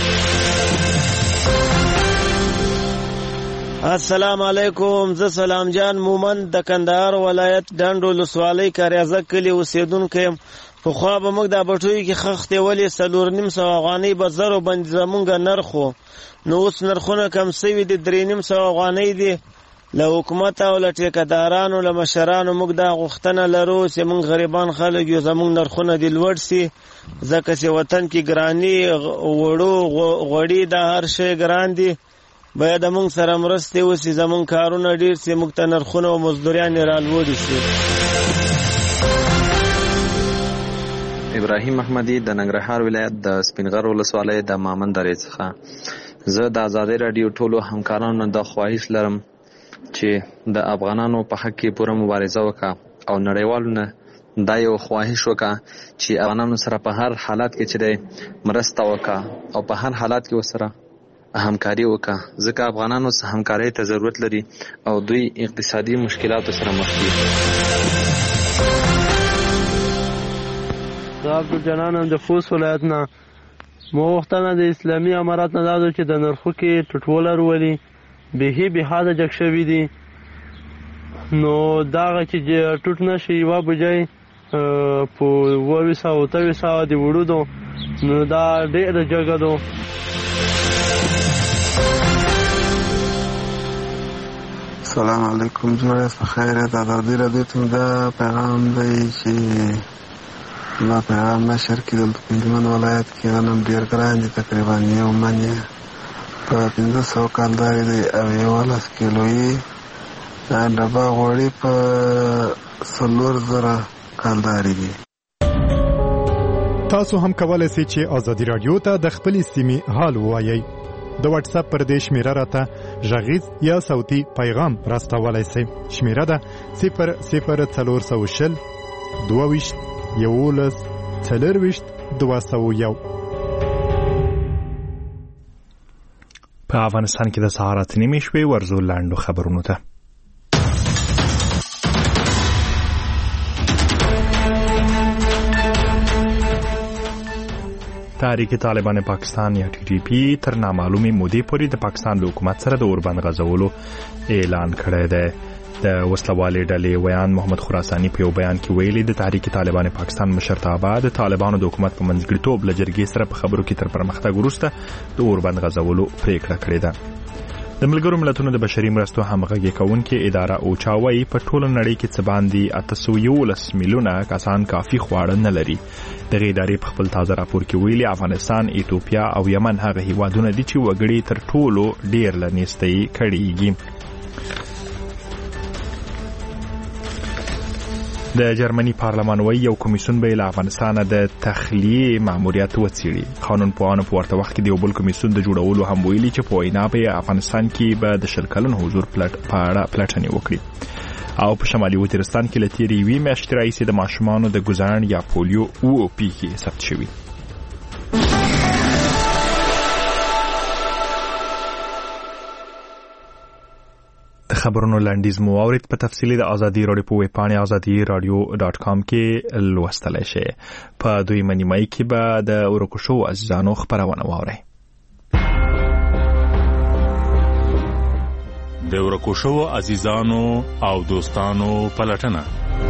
Speaker 23: السلام علیکم، زه سلام جان مومن د کندهار ولایت ډنډ ولسوالۍ کاریازک کلي اوسیدونکی یم. پخوا به موږ دا بټوی کې خښتې ولې 4.5 افغانۍ به زرو باندې زمونږ نرخ و، نو اوس نرخونه کم سوي دي، 3.5 افغانۍ دي. له حکومت او له ټیکدارانو له مشرانو موږ دا غوښتنه لرو چې موږ غریبان خلک یو، زمونږ نرخونه دې لوړ سي، ځکه چې وطن کې ګراني وړو غوړي دا هر شی ګران دي. باید موږ سره مرستې وشي، زمونږ کارونه ډېر سي، موږ ته نرخونه او مزدوریان یې رالوړي شي.
Speaker 24: ابراهیم احمدي د ننګرهار ولایت د سپینغر ولسوالۍ د مامن درې څخه. زه د ازادۍ راډیو ټولو همکارانو د خواهش لرم چې د افغانانو په حق کې پوره مبارزه وکړه او نړیوالو نه دا یو خواهش وکړه چې افغانانو سره په هر حالات کې چې دی مرسته وکړه او په هر حالات کې ورسره همکاري وکړه، ځکه افغانانو سره همکارۍ ته ضرورت لري او دوی اقتصادي مشکلاتو سره مخ دي.
Speaker 25: زه عبدالجنان یم د خوست ولایت نه. مو غوښتنه د اسلامي امارات نه دا ده چې د نرخو کې ټیټول ورولي بهي بېحده جګ شوي دي، نو دغه چې ټوټ نه شي یوه بجۍ په 2200 د وړو دو، نو دا ډېره جګه ده.
Speaker 26: سلام علیکم، جوړ په خیر. د ازادۍ راډیو ته دا پیغام دی چې ما پیغام نشر کړی دلته په هلمند ولایت کې غنم ډېر ګران دي، تقریبا یو من یې په 1500 کالدارې دی او 11 کیلو یې ډبه غوړي په 4000 کالدارې دي.
Speaker 8: تاسو هم کولای شئ چې ازادي راډیو ته د خپلې سیمې حال ووایئ. د واتس اپ پر دې شمیره راته غږیز یا صوتي پیغام راستولای شئ. شمیره ده 00420 22 11 40 201.
Speaker 1: په افغانستان کې د سهار 8:30 شوې. ورزو لاندو خبرونو ته. تحریک طالبان پاکستان یا TTP تر نامعلومې مودې پورې د پاکستان له حکومت سره د اوربند غځولو اعلان کړی دی. د وسلوالې ډلې ویان محمد خراساني په یو بیان کې ویلي د تحریک طالبان پاکستان مشرتابه د طالبانو د حکومت په منځګړیتوب له جرګې سره په خبرو کې تر پرمختګ وروسته د اوربند غځولو پریکړه کړې ده. د ملګرو ملتونو د بشري مرستو همغږي کوونکې اداره اوچا وايي په ټوله نړۍ کې څه باندې 811 میلیونه کسان کافي خواړه نه لري. دغه ادارې په خپل تازه راپور کې ویلي افغانستان، ایتوپیا او یمن هغه هیوادونه دي چې وګړي تر ټولو ډیر لنیستي کړيږي. د جرمني پارلمان وایي یو کمیسیون به له افغانستان د تخلیې ماموریت وڅېړي. قانونپوهانو په ورته وخت کې د یو بل کمیسیون د جوړولو هم ویلي چې په وینا به افغانستان کې به د 20 کلن حضور په اړه پلټنې وکړي. او په شمالي وزیرستان کې له تېرې یوې میاشتې راهیسې د ماشومانو د ګوزاڼ یا پولیو پیښې ثبت شوي. د خبرونو لنډیز مو واورید. په تفصیلی د ازادي رادیو په ویب پاڼه azadiراdio.com کې لوستلای شئ. په دویمه نیمایي کې به د ورکوشو عزیزانو خبرونه واورئ.
Speaker 2: د ورکوشو عزیزانو او دوستانو پلټنه.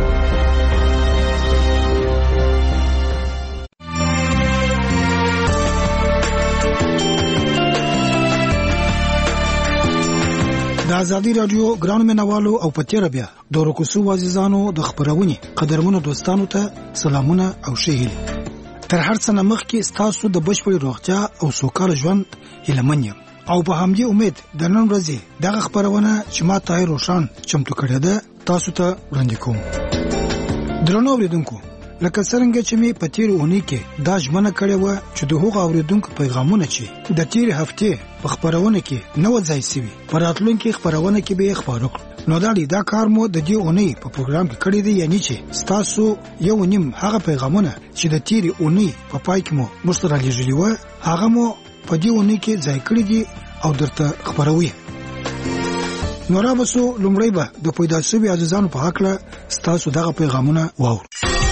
Speaker 3: د ازادي رادیو ګران مینوالو او پتیره بیا د ورکوشو عزیزانو د خبرونې قدرمنو دوستانو ته سلامونه او شهیل. تر هر څه مخکې ستاسو د بشپړ روغتیا او سوکاله ژوند هیلمن یم او په همدې امید د نن ورځې دغه خبرونه چې ما ته روشن چمتو کړې ده تاسو ته وړاندې کوم. درنو اوریدونکو، لکه څنګه چې می په تیر اونۍ کې دا ژمنه کړې و چې د هغو اوریدونکو پیغامونه چې د تیر هفته په خبرونه کې نو ځای سوي په راتلونکي خبرونه کې به خبرو کړو. نو دا کار مو د دې اونۍ په پروګرام کې کړی دی، یعنی چې تاسو یو نیم هغه پیغامونه چې د تیر اونۍ په پای کې مو مسترالي لېږلي و هغه مو په دې اونۍ کې ځای کړی دی او درته خبروي. نو راوسو لومړی به د پیدا شوی عزیزانو په حق له تاسو دغه پیغامونه واورو.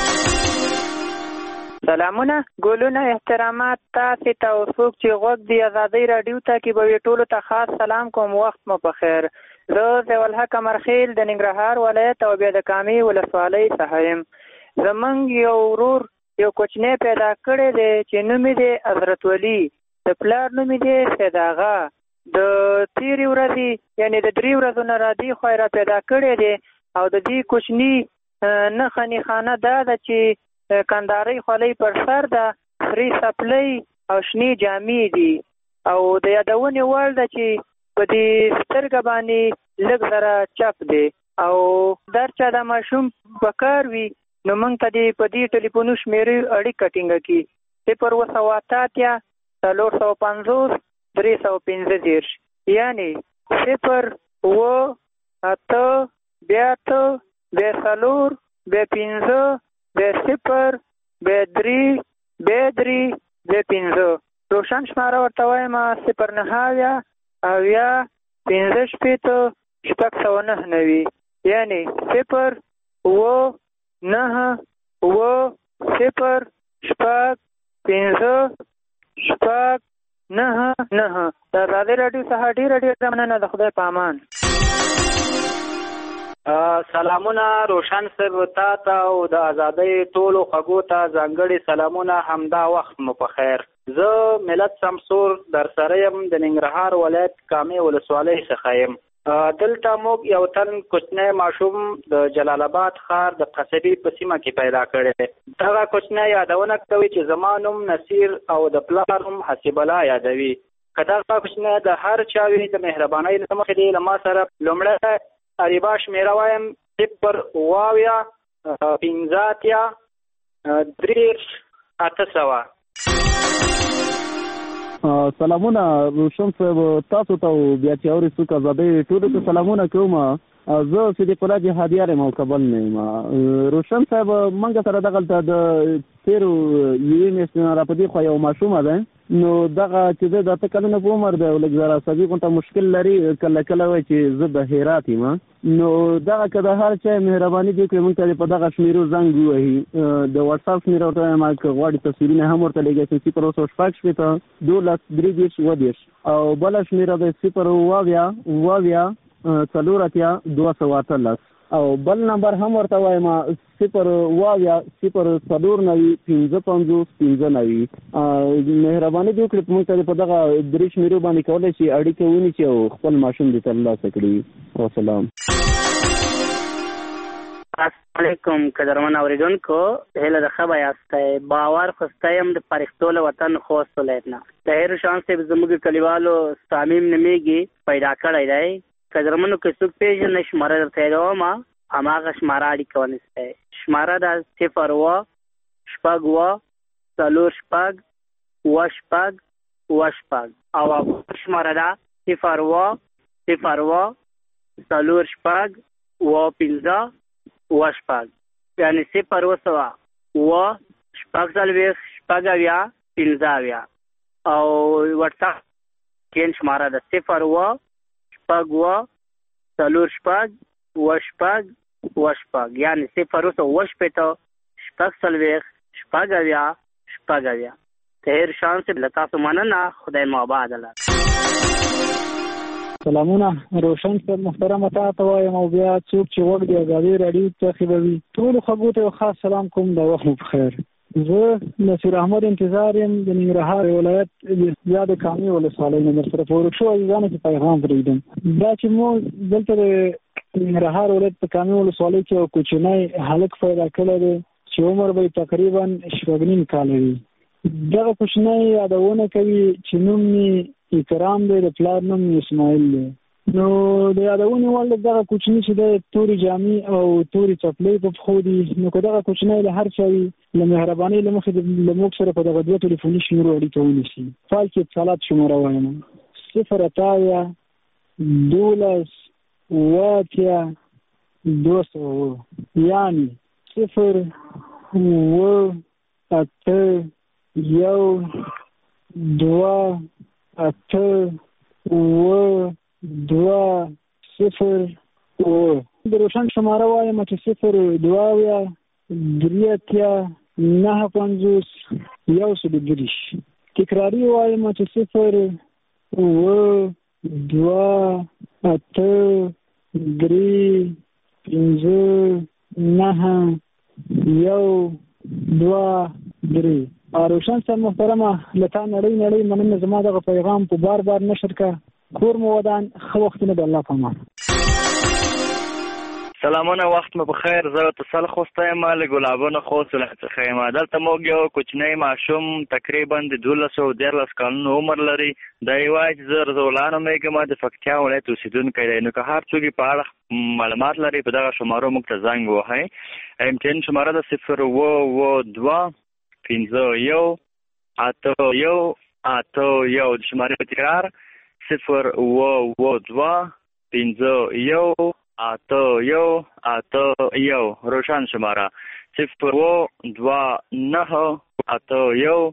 Speaker 4: سلامونه، ګلونه، احترامات تاسو ته او څوک چې غوږ دی ازادي رادیو ته کې به ټولو ته خاص سلام کوم. وخت مو په خیر. زه ضیاءالحق قمرخیل د ننګرهار ولایت او بیا د کامې ولسوالۍ څخه یم. زمونږ یو ورور یو کوچنی پیدا کړی دی چې نوم یې دی حضرت ولی، د پلار نوم یې دی سید آغا. د تیرې ورځې یعنی د 3 ورځو نه راځي خو را پیدا کړی دی او د دې کوچني نښه نښانه دا ده چې کندارۍ خولۍ پر سر ده، سرې څپلۍ او شنې جامې دي او د یادونې وړ ده چې په دې سترګه باندې لږ زره چپ دی او در چا د ماشوم په کار وي نو موږ ته دې په دې ټلیفونو شمېرې اړیکه ټینګه کړي 078 450 315 یعنی 0 8 8 4 5 0 3 5 روشن شماره ورته وایم 09 اویا 15 شپېته 609 یعنی 0 9 0 شپږ 15 شپږ 9 د ازادي رادیو څخه ډېر مننه. د خدای په امان.
Speaker 10: سلامونه روشن صاحب ته او د ازادۍ ټولو خګو ته ځانګړي سلامونه. همدا وخت مو په خیر. زه ملت شمسور در سره یم د ننګرهار ولایت کامې ولسوالۍ څخه یم. دلته موږ یو تن کوچنی ماشوم د جلال آباد ښار د قصبې په سیمه کې پیدا کړی. دغه کوچنی یادونه کوي چې زما نوم نصیر او د پلار نوم حسیب الله یادوي. که دغه کوچنی د هر چا وي د مهربانۍ له مخې دی له ما سره لومړی اریبا شمیره وایم 0 واویا 15 3 800.
Speaker 11: سلامونه روشن صاحب، تاسو ته بیا چې اوري څوک آزادۍ ټولو ته سلامونه کوم. زه صدیق الله جهادیار یم او کابل نه یم. روشن صاحب موږ سره دغلته د تیرو یوې میاشتې نه راپدې خوا یو ماشومه ده، نو دغه چې زه د 8 کلونو په عمر دی او لږ ذره عصبي غونته مشکل لري، کله کله وایي چې زه د هرات یم. نو دغه که د هر چا مهرباني دې کړي موږ ته په دغه شمیرو زنګ ووهي، د واتساپ شمیره ورته وایم که غواړي تصویرونه هم ورته لېږئ 0 12 12 او بله شمیره د 0 4 218 او بل نمبر هم ورته وایم 0 0 4 95 95. مهرباني دې وکړي موږ ته په دغه 3 شمیرو باندې کولی شي اړیکه ونیسي او خپل ماشوم دې ترلاسه کړي. وسلام.
Speaker 12: السلام علیکم قدرمن اوریدونکو، هله د خبر یاستئ. باور خوستیم د پرښتو له وطن خوست ولایتنا طاهر شان صاحب زموږ کلیوالو صامیم نمیږي پیدا کړی دی. قدرمنو که څوک پیژنې شماره درته یادوم، هماغه شماره اړیکه ونیسئ. شماره ده 0 6 4 6 8 8 او شماره ده 0 0 4 6 15 8 یعنی 0 و 6 15 او واتساپ کې شماره ده 0 و 6 4 8 یعنی 0 و 6 طاهر شان سے لتاسو مننه، خدای ماباد الله.
Speaker 13: سلامونه روشن صاحب محترم، تاسو وایم او بیا څوک چې وګړي آزادي رادیو ته خبروي ټول خبرو ته خاص سلام کوم. د وخت په خیر. زه نصیر احمد انتظار یم د ننګرهار ولایت د کامې ولسوالۍ نه در سره په ورکشو عزیزانو کې پیغام پرېږدم. دا چې موږ دلته د ننګرهار ولایت په کامې ولسوالۍ کې یو کوچنی هلک پیدا کړی دی چې عمر به تقریبا 6 کاله وي. دغه کوچنی یادونه کوي چې نوم یې اکرام دی، د پلار نوم اسماعیل دی. نو د یادونې وړ دغه کوچنی چې د تورې جامې او تورې چپلۍ په پښو دي، نو که دغه کوچنی له هر چا وي له مهربانۍ له مخې له موږ سره په دغه 2 ټلیفوني شمیرو اړیکه ونیسي. فایل کې اتصالات شماره وایم 0 12 200 یعنی 0 8 2 د روشن شماره وایم چې 0 2 3 تکراری وایم چې 0 2 3 2 روشن صاحب محترمه لتا نړۍ مننه، زما دغه پیغام په بار نشر کا کور مو ودان خو وختونه د الله پامان.
Speaker 15: سلامونه، وخت مو بخیر. زه اتصال خوستایم له ګلابونه خوست ولایت څخه یم. دلته موږ یو کوچنی ماشوم تقریبا د 12 کلونو عمر لري. دا یوای چې زه رضوالله نومیږم، د پکتیا ولایت اوسیدونکی دی. نو که هر څوک په اړه معلومات لري په دغه شمارو موږ ته زنګ ووهئ. امتحان شماره ده 0 و 2 51 81 د شمارې په تکرار 0 و 2 51 81 روشن شماره 0 و 2 9 81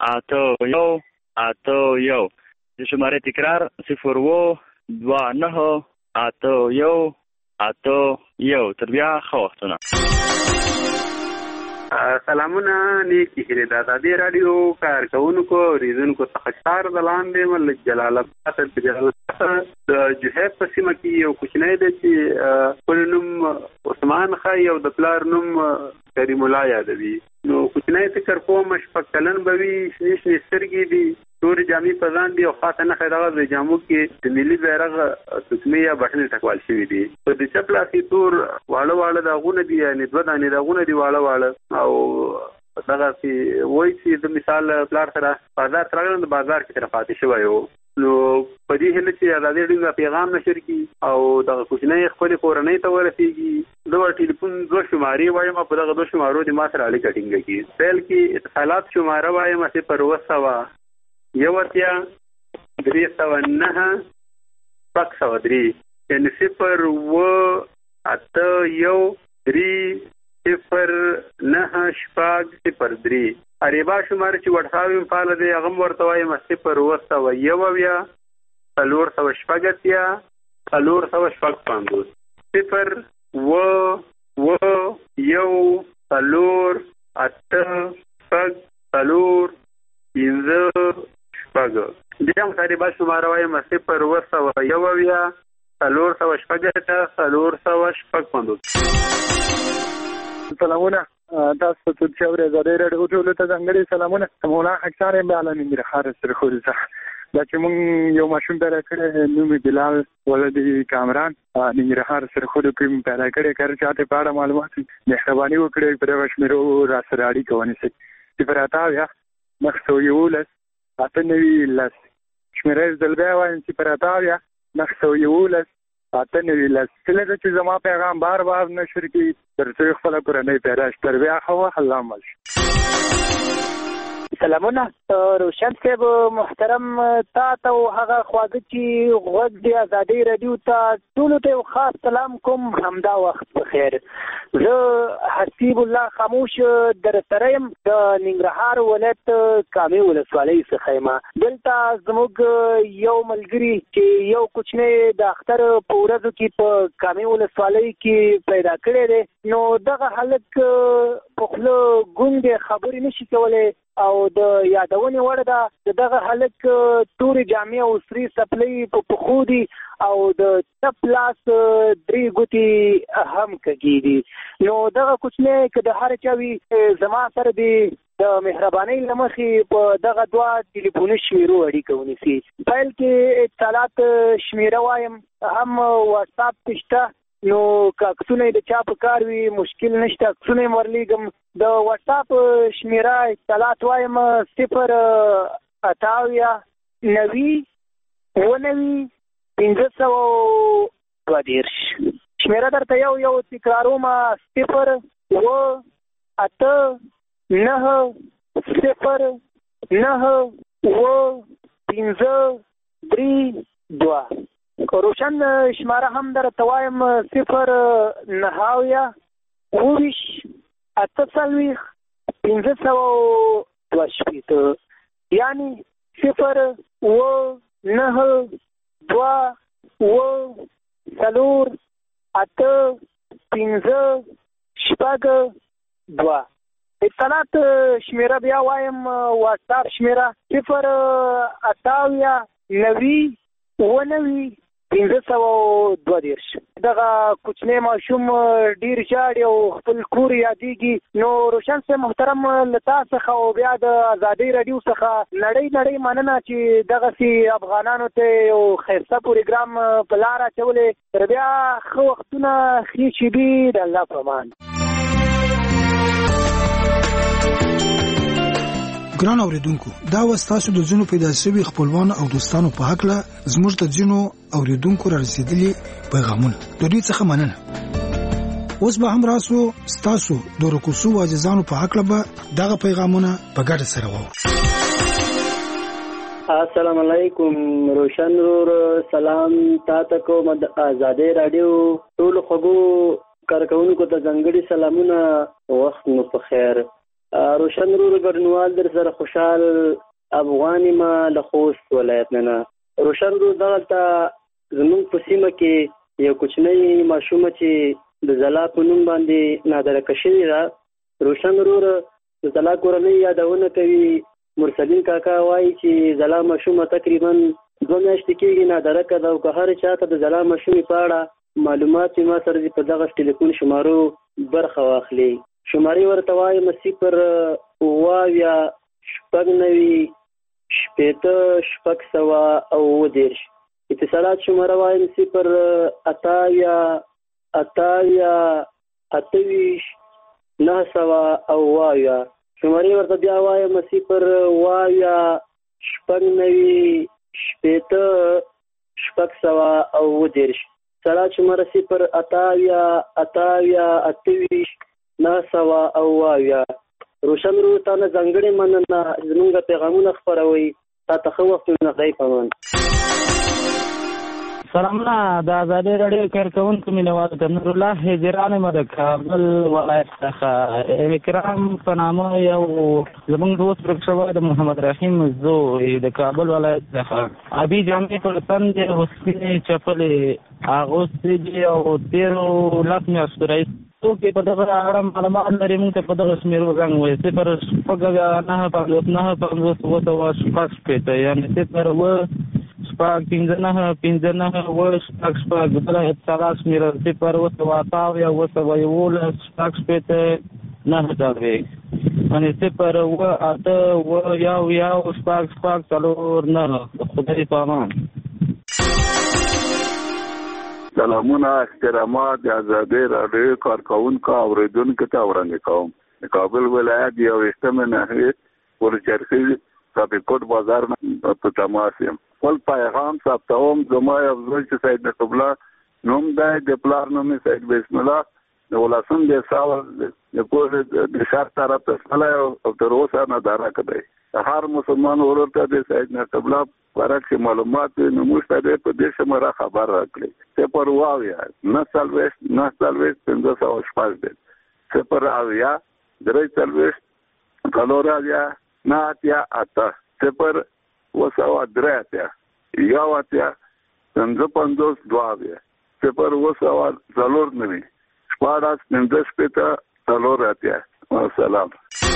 Speaker 15: 81 د شمارې تکرار 0 و 2 9 81 81 تر بیا ښه وختونه.
Speaker 16: سلامونه، نیکی هیلې د ازادي راډیو کارکوونکو اوریدونکو څخه چار د لاندې ملک جلال آباد د جوهر په سیمه کې یو کوچنی دی چې خپل نوم عثمان ښایي او د پلار نوم کریم الله یادوي. نو کوچنی فکر کوم 6 کلن به وي، شنې شنې سترګې دي، تورې جامې په ځان دي او خاصه نښه دغه د جامو کې د ملي بیرغ تسمې یا بټنې ټکوال شوي دي. په د چپ لاس کې تور واړه داغونه دي، یعنې 2 دانې داغونه دي واړه او دغسې وایي چې د مثال پلار سره بازار ته راغلم، د بازار کې ترې پاتې شوی و. نو په دې هیله چې ازادي راډیو پیغام نشر کړي او دغه کوچنی خپلې کورنۍ ته ورسېږي. د ټلیفون 2 شمارې وایم، په دغه 2 شمارو د ما سره اړیکه ټینګه کړي. پیل کې اتصالات شماره وایم 0 2 08309 یعنی 081309003 اریبا شمار چې وټساپ فعال دی هغه ورته وایم 0 سلور سو شپږتیا سلور سو شپږ پنځوس 0 سلور اته شپږ سلور پنځه شپږ بیا هم اریبا شمار وایم 0 سو یوویا سلور سو شپږتیا سلور سو شپږ پنځوس.
Speaker 5: سلامونه تاسو ته چې اورېدل راډیو ټولو ته ځانګړي سلامونه. مولا حسین بیان ننګرهار سره خورځه دا چې مونږ یو ماشوم پیدا کړی نوم بلال ولدي کامران ننګرهار سره خورو کې پیدا کړی کار چاته پاړه معلومات مهرباني وکړئ پر وشمیرو را سره اړیکه ونیسئ. صفراتاویا نخسو یولس اته نوي لس شمیرې دلبه وایم صفراتاویا نخسو یولس اته نوي لس کله چې زما پیغام بار نشر کی ترڅو خپل کورنۍ پیدا شتر بیا خو الله مل.
Speaker 4: سلامونه روشن صاحب محترم تا ته هغه خواږه چې غوږ دی ازادي رادیو ته ټولو ته خاص سلام کوم. همدا وخت بخیر. زه حسیب الله خاموش در سره یم د ننګرهار ولایت کامې ولسوالۍ څخه یم. دلته زموږ یو ملګري چې یو کوچنی د اختر په ورځو کې په کامې ولسوالۍ کې پیدا کړی دی نو دغه هلک په خوله ګونګې خبرې نشي کولی او د یادونې وړ ده دغه هلک تورې جامې او سرې څپلۍ په پښو دي او د چپ لاس 3 ګوتې هم کږې دي. نو دغه کوچنی که د هر چا وي زما سره د مهربانۍ له مخې په دغه 2 ټلیفوني شمیرو اړیکه ونیسي. پیل کې اتصالات شمیره وایم هم واتساپ شته نو کاکسونه د چا په کار وي مشکل نشته کاکسونه ورلیږم. د واتساپ شمیره اتصالات وایم 089 شمیره درته یو تکراروم 089 روشن شماره هم در توایم 0 یعنی 0 اتصالات شمیره بیا وایم واتساپ شمیره 0 دغه کوچنی ماشوم ډیر ژاړي او خپل کور یادېږي. نو روشن صاحب محترم له تا څخه او بیا د ازادۍ راډیو څخه نړۍ مننه چې دغسې افغانانو ته یو ښایسته پروګرام په لاره اچولې. تر بیا ښه وختونه ښې شېبې د الله په امان.
Speaker 3: ګران اوریدونکو دا وستاسو د ځینو پیدا شوي خپلوانو او دوستانو په حقله زموږ د ځینو اوریدونکو را رسیدلي پیغامونه د دوی څخه مننه. اوس به هم راسو ستاسو د رکوسو عزیزانو په حقله به دغه پیغامونه په ګډه سره واورو.
Speaker 12: السلام علیکم روشن رور سلام تاسو کوم د آزادۍ رادیو ټول خوګو کارکونکو ته ځانګړي سلامونه وخت مو په خیر. روشن رور ګډنوال در سره خوشحال افغاني ما له خوست ولایت نه. روشن رور دغلته زموږ په سیمه کې یو کوچنی ماشوم چې د زلا په نوم باندې نادرکه شوې ده. روشن رور د زلا کورنۍ یادونه کوي. مرسلین کاکا وایي چې زلا ماشومه تقریبا 2 میاشتې کېږي نادرکه ده او که هر چا ته د زلا ماشومې په اړه معلومات ما سره په دغه ټلیفون شمارو برخه واخلي. شمارې ورته وایم 0 اتصالات شماره وایم 0 شمارې ورته بیا وایم 0 سلات شماره 0 روشن رو تانه ځانګړې مننه زموږ پیغامونه خپروي. تا ته ښه وخت وي، خدای پامان.
Speaker 6: سلامونه د ازادي راډیو کارکوونکو مینوالو ته. نور الله هجران یم د کابل ولایت څخه. اکرام په نامه یو زموږ دوست ورک شوی د محمد رحیم زوی د کابل ولایت څخه. ابي جامې پر تن دي او سپینې چپلې اغوستې دي او تېرو 10 میاشتو راهیسې څوک په دغه اړه معلومات لري. موږ ته په دغه شمېرو زنګ ووایي 0-9-59-9-5-9-5 یعنې 0-5-9-5-9-5-9 بله اتصالات شمېره 0-7-11-9-9 یعنې 0-8-1-4-4 خدای په امان.
Speaker 7: سلامونه احترامات د ازادي راډیو کارکوونکو اوریدونکو ته وړاندې کوم. د کابل ولایت 21مه ناحیې پورچرخي صادقوټ بازار په تماس یم. خپل پیغام ثبتوم. زما یو زوی چې سید نصب الله نوم دی، د پلار نوم یې سید بسم الله، د 19 ډیسمبر د کور د شرق طرف ته تللی او تر اوسه نادارک دی. هر مسلمان ورور ته د سید نصب الله برعکس معلومات نو موږ ته په دې شماره خبر راکړي. 0-9-9-5-5 دی 0-9-3-8 0-9-3 یاواتیا 55-2 0-9-4 شپاړس سلام.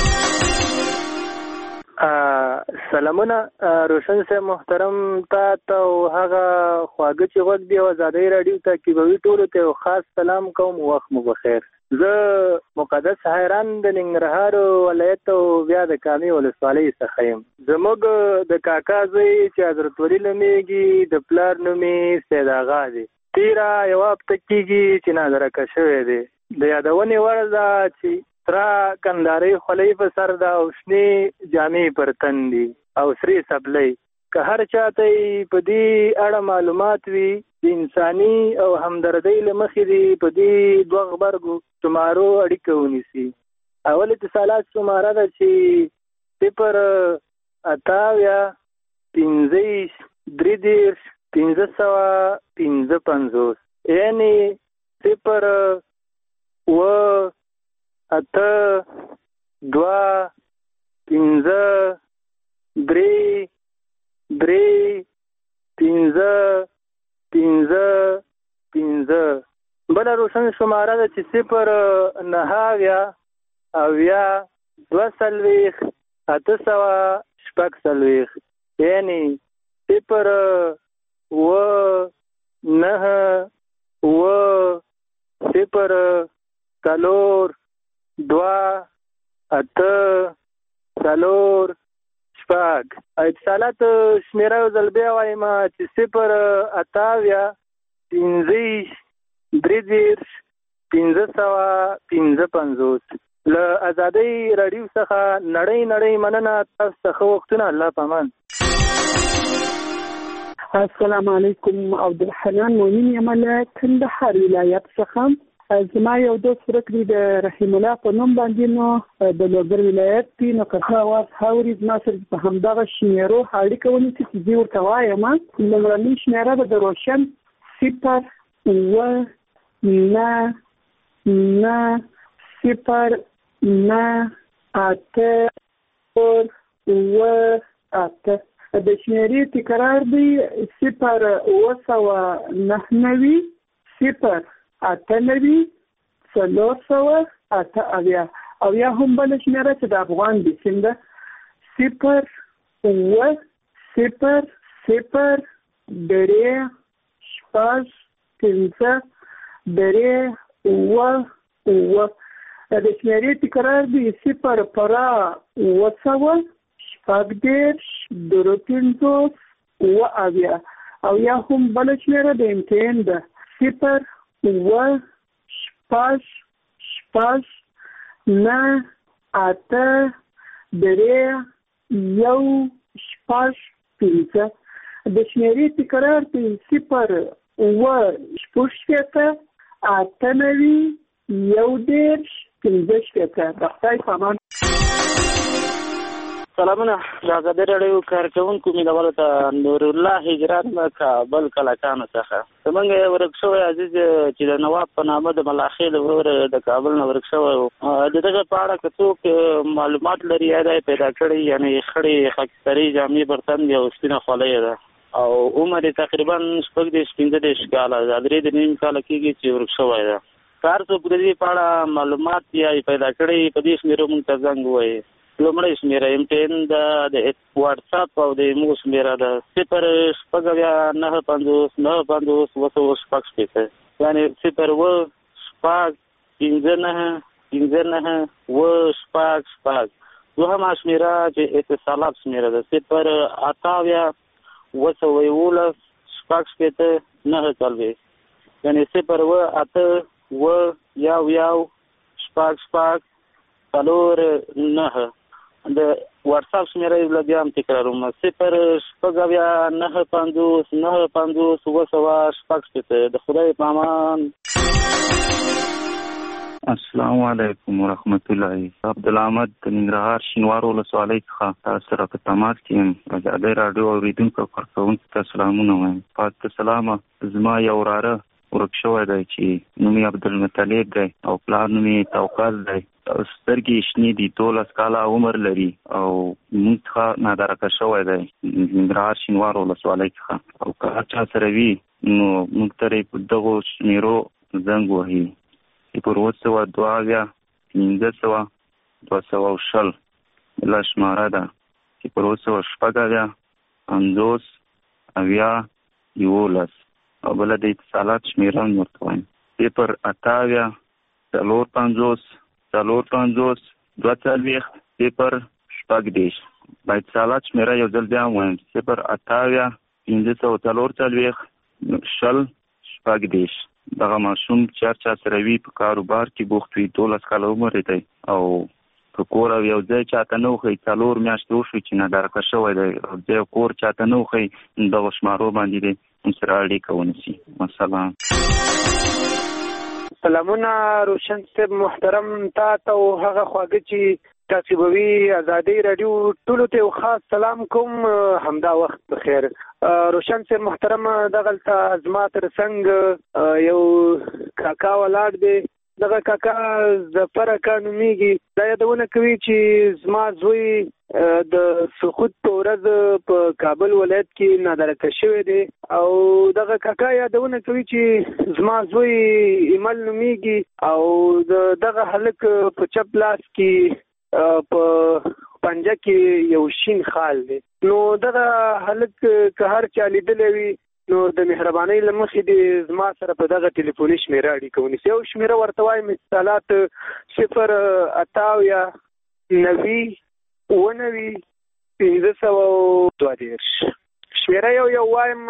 Speaker 4: سلامونه روشن صاحب محترم تا ته او هغه خواږه چې غوږ دی ازادي راډیو تعقیبوي ټولو ته یو خاص سلام کوم. وخت مو بخیر. زه مقدس حیران د ننګرهار ولایت او بیا د کامې ولسوالۍ څخه یم. زموږ د کاکا زوی چې حضرت ولی نومیږي، د پلار نوم یې سید آغا دی. تیره یوه هفته کېږي چې نادرکه شوی دی. د یادونې وړ ده چې ترا کندارۍ خولۍ په سر ده او شنې جامې پر تن دي او سرې سبلۍ. که هر چاته په دې اړه معلومات وي د انساني او همدردۍ له مخې دي په دې دوه غبرګو شمارو اړیکه ونیسي. اول اتصالات شماره ده چې 0-8-15-3-555 یعنې 0-8-2-5-3-5-5 بله روشن شماره ده چې 0-9-2-8-6 یعنې 0-9-2-8-4 اتصالات شمیره یو ځل بیا وایم چې 0-8-3-5-555 له ازادۍ راډیو څخه نړۍ مننه. تاسو څخه وختونه الله پامان.
Speaker 9: السلام علیکم. عبدالحنان مؤمن یم له کندهار ولایت څخه. زما یو دوست ورک دی د رحیم الله په نوم باندې، نو د لوګر ولایت دی. نو که هغه اوري زما سره په همدغه شمیرو اړیکه ونیسي چې زه ورته وایم. لومړنۍ شمیره به د روشن 0-9-0-8-8 د شمیرې تکرار دی 0-9-0-8-4-4 او یا هم بله شمیره چې د افغان دی سیم ده 0-0-0-5-5-9 د شمیرې تکرار دی 0-4-4-5-5 او یا هم بله شمیره د امتحان ده 0-9-8-3-1-5 د شمیرې تکرار دی 0-8-9-1-15.
Speaker 12: سلامونه د ازادي راډیو کارکونکو مینوالو ته نور الله هجران کابل کلاکانو څخه زمونږ یو ورکشوی عزیز چې د نواب په نامه د ملاخیل ور د کابل نو ورکشوی د دغه په اړه که څوک معلومات لري یا د پیدا کړی یعنی خړې خاکستري جامې برتن یو سپینه خولۍ ده او عمر تقریبا 15 کاله د 3.5 کال کېږي چې ورکشوی ده کار څو په دې په اړه معلومات یا پیدا کړی په دې شمیرو موږ ته زنګ وایي لومړی شمیره MTN د واتس اپ او د ایمو شمیره ده 0.950 یعنی 0.5 دوهمه شمیره چې اتصالات شمیره ده 0.8 یعنی 0.8 د واتس اپ شمیره یې بیا هم تکراروم 0.950 د خدای په امان.
Speaker 14: السلام علیکم ورحمت الله. عبدالحمد د ننګرهار شینوار ولسوالۍ څخه تاسو سره په تماس کې یم. ازادي راډیو اوریدونکو کارکونکو ته سلامونه وایم. پاتې سلام زما یو وراره ورک شوی دی چې نوم یې عبدالمطلب دی او پلار نوم یې توکل دی. سترګې شنې دي، 12 کاله عمر لري او موږ څخه نادرکه شوی دی ننګرهار شینوار ولسوالۍ څخه او که هر چا سره وي نو موږ ته په دغو شمیرو زنګ وهي 0.2 210 بله شماره ده 0.6 50 11 او بله د اتصالات شمیره هم ورته وایم 0.8 450 0.2 با اتصالات شمیره یو ځل بیا هم وایم 0.8 540 دغه ماشوم چې چا سره وي په کاروبار کې بوخت وي 12 کاله عمر دی او په کور او یو ځای چاته نه وخی 4 میاشتې وشوي چې نادرکه شوی دی او ځای کور چاته نه وخی دغه شمارو باندې دی سره اړیکه ونیسي. السلام.
Speaker 17: سلامونه روشن صاحب محترم تا ته او هغه خواږه چې تعقیبوي ازادي راډیو ټولو ته یو خاص سلام کوم. همدا وخت بخیر. روشن صاحب محترم دغلته زما تر څنګ یو کاکا ولاړ دی. دغه کاکا ظفر اکا نومیږي. دا یادونه کوي چې زما زوی د سقوط په ورځ په کابل ولایت کې نادرکه شوی دی او دغه کاکا یادونه کوي چې زما زوی ایمل نومیږي او دغه هلک په چپ لاس کې په پنجه کې یو شین خال دی. نو دغه هلک که هر چا لیدلی وي نو د مهربانۍ له مخې دې زما سره په دغه ټلیفوني شمیره اړیکه ونیسي. یو شمیره ورته وایم اتصالات 0.98 شمیره یو وایم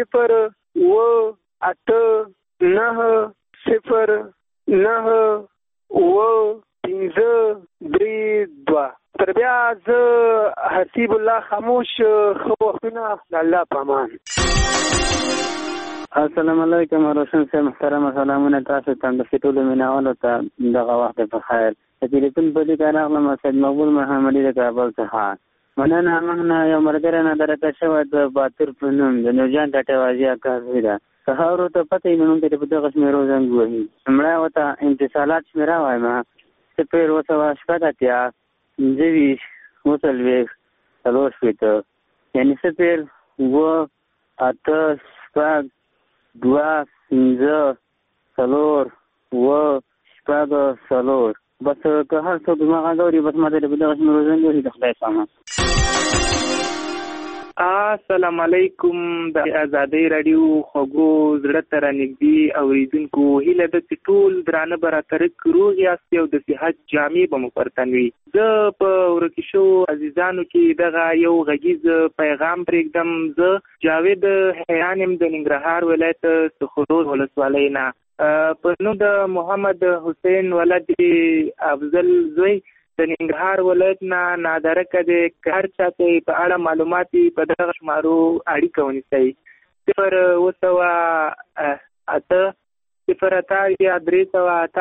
Speaker 17: 0.890 تر بیا زه حسیب الله خاموش خو وختونه د الله په امان.
Speaker 6: السلام علیکم روشن صاحب محترم سلامونه تاسو ته د ټولو مینوالو ته دغه وخت په خیر. د ټلیفون په دې کار راغلم سید مقبول محمدي د کابل څخه. مننه موږ یو مرګره نادرکه شوی د باتور په نوم د نورجان ټاټه واجیا کار ده. سهارو ته پته یې نوم ته په دغه شمیرو زنګ وهي. مړه وته اتصالات شمیره وایم 0.8 20 وصلويخ څلور شپېته یعنی 0.8 2 5 4 4 بس که هر څو دماغ غوړي بس ماته د بدغه شمیر زنګوري د خدای سامان.
Speaker 18: السلام علیکم. د ازادي راډیو خوږو زړه ته رانږدې اوریدونکو هیله ده چې ټول درانه براتر روغ یاست او د صحت جامې به مو پرتن وي. زه په ورکې شو عزیزانو کې دغه یو غږیز پیغام پرېږدم. زه جاوید حیان یم د ننګرهار ولایت سخرور ولسوالۍ نه. په نوم د محمد حسین ولد افضل زوی د ننګرهار ولایت نه نادرکه دی. که هر چا ته په اړه معلومات په دغه شمارو اړیکه ونیسئ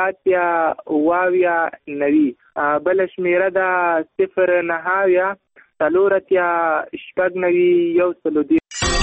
Speaker 18: 0.8 بله شمیره ده 0.9 4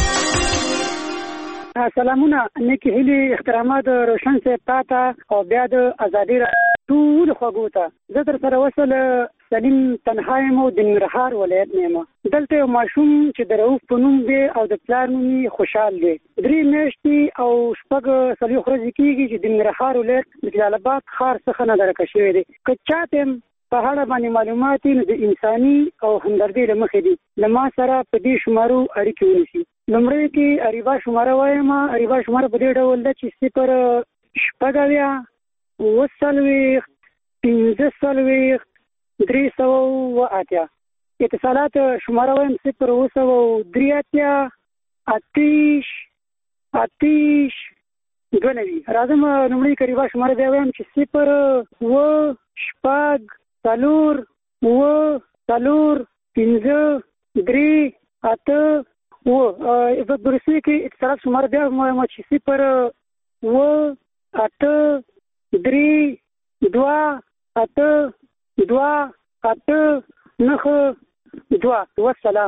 Speaker 13: سلامونه نیکی هیلي احترامات روشن صاحب تاته او بیا د ازادي ټول خوږو ته زه در سره وصل سلیم تنهایم او د ننګرهار ولایت نیمه دلته یو ماشوم چې د رؤف په نوم دی او د پلار نوم خوشحال دی 3 میاشتې او شپږ څلوېښت ورځې کېږي چې د ننګرهار ولایت د جلال آباد ښار څخه نه درکه شوی دی که چاته په اړه باندې معلومات نو د انساني او همدردۍ له مخې دي له ما سره په دې شمارو اړیکې ونیسي لومړی کې اریبا شماره وایم اریبا شماره په دې ډول ده چې 0 اتصالات شماره وایم 0 راځم لومړی کې اریبا شماره بیا وایم چې 0 برسي کې اتصالات شماره بیا وایم چې 0 والسلام.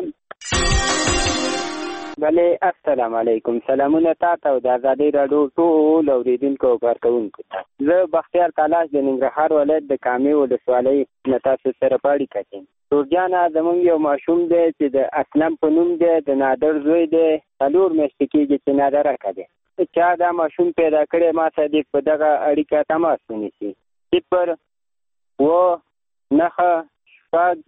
Speaker 19: بله السلام علیکم. سلامونه تاسو او د آزادۍ راډیو ټول اوریدونکو او کارکونکو ته. زه بختیار تلاش د ننګرهار ولایت د کامې ولسوالۍ نه تاسو سره په اړیکه کې یم. جورجانا زمونږ یو ماشوم دی چې د اسلم په نوم دی د نادر زوی دی 4 میاشتې کېږي چې نادرکه دی. چا دا ماشوم پیدا کړی ما صدیق په دغه اړیکه تماس ونیسي 0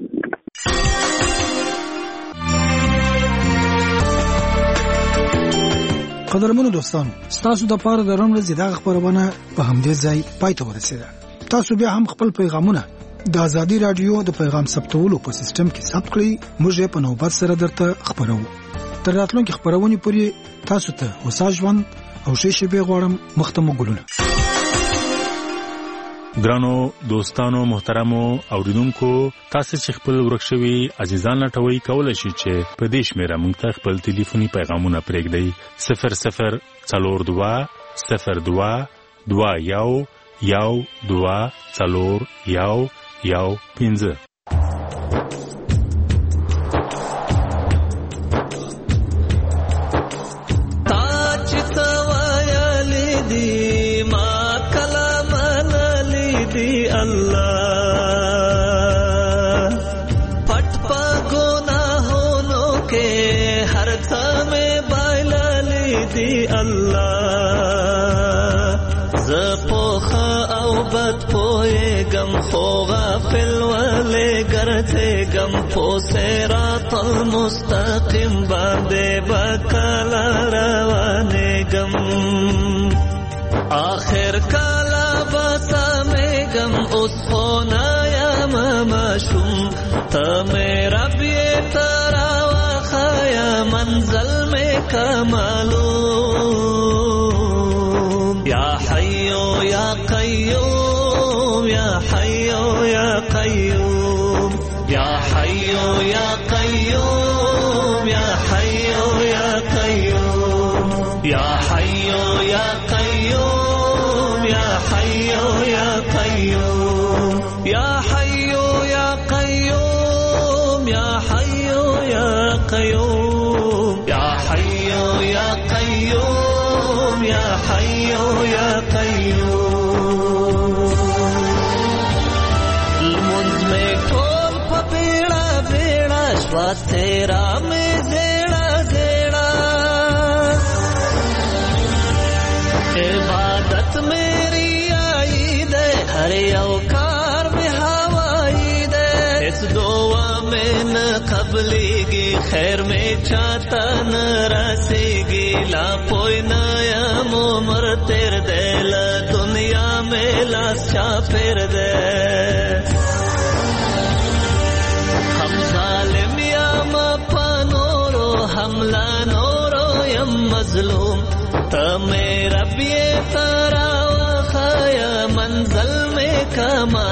Speaker 3: قدرمنو دوستانو تاسو د پاره د رمل زیاده خبرونه په همدې ځای پای ته ورسیده. تاسو بیا هم خپل پیغامونه د آزادي رادیو د پیغام ثبتولو په سیستم کې ثبت کړئ. موږ په نوبت سره درته خبرو. تر راتلونکي خبرونه پورې تاسو ته وساجوند او شیشې غواړم مختمو ګلونه.
Speaker 2: ګرانو دوستانو محترمو اوریدونکو تاسو چې خپل ورکشوي عزیزان لټوي کولای شئ چې په دې شمیره موږ ته خپل ټلیفوني پیغامونه پرېږدئ 000221224115.
Speaker 20: خو غافل ولې ګرځېږم په صراط المستقیم باندې بکله روانېږم آخر کله به سمېږم اوس خو نه یم ماشوم ته مې رب یې ته راوښیه منزل مې که معلوم یا حیو یا قیوم یا حیو یا قیوم یا حیو یا قیوم یا حیو یا قیوم یا حیو یا قیوم یا حیو یا قیوم یا حیو یا قیوم یا حیو یا قیوم یا حیو یا قیوم یا حیو یا قیوم تیرا میں زیڑا زیڑا عبادت میری آئی دے ہر اوکار میں ہوائی دے اس دعا میں نہ قبلی گی خیر میں چاہتا نہ رسی گی لا پوئی نیا عمر تیر دے لا دنیا میں لاس چا پھر دے حملہ نورو یم مظلوم تا میرا بیے تارا وخایا منزل میں کا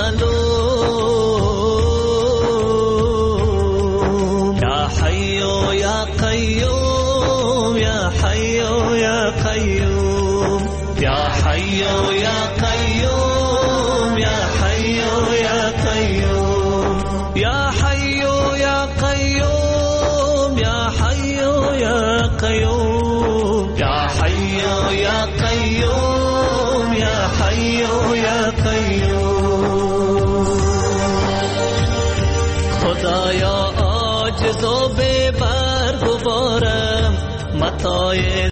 Speaker 20: معلوم یا حیو یا قیوم یا حیو یا قیوم یا حیو یا قیوم یا حیو یا قیوم یا حیو یا قیوم حي يا قيوم يا حي يا قيوم خدایا عاجز و بے برگ و بارم متاع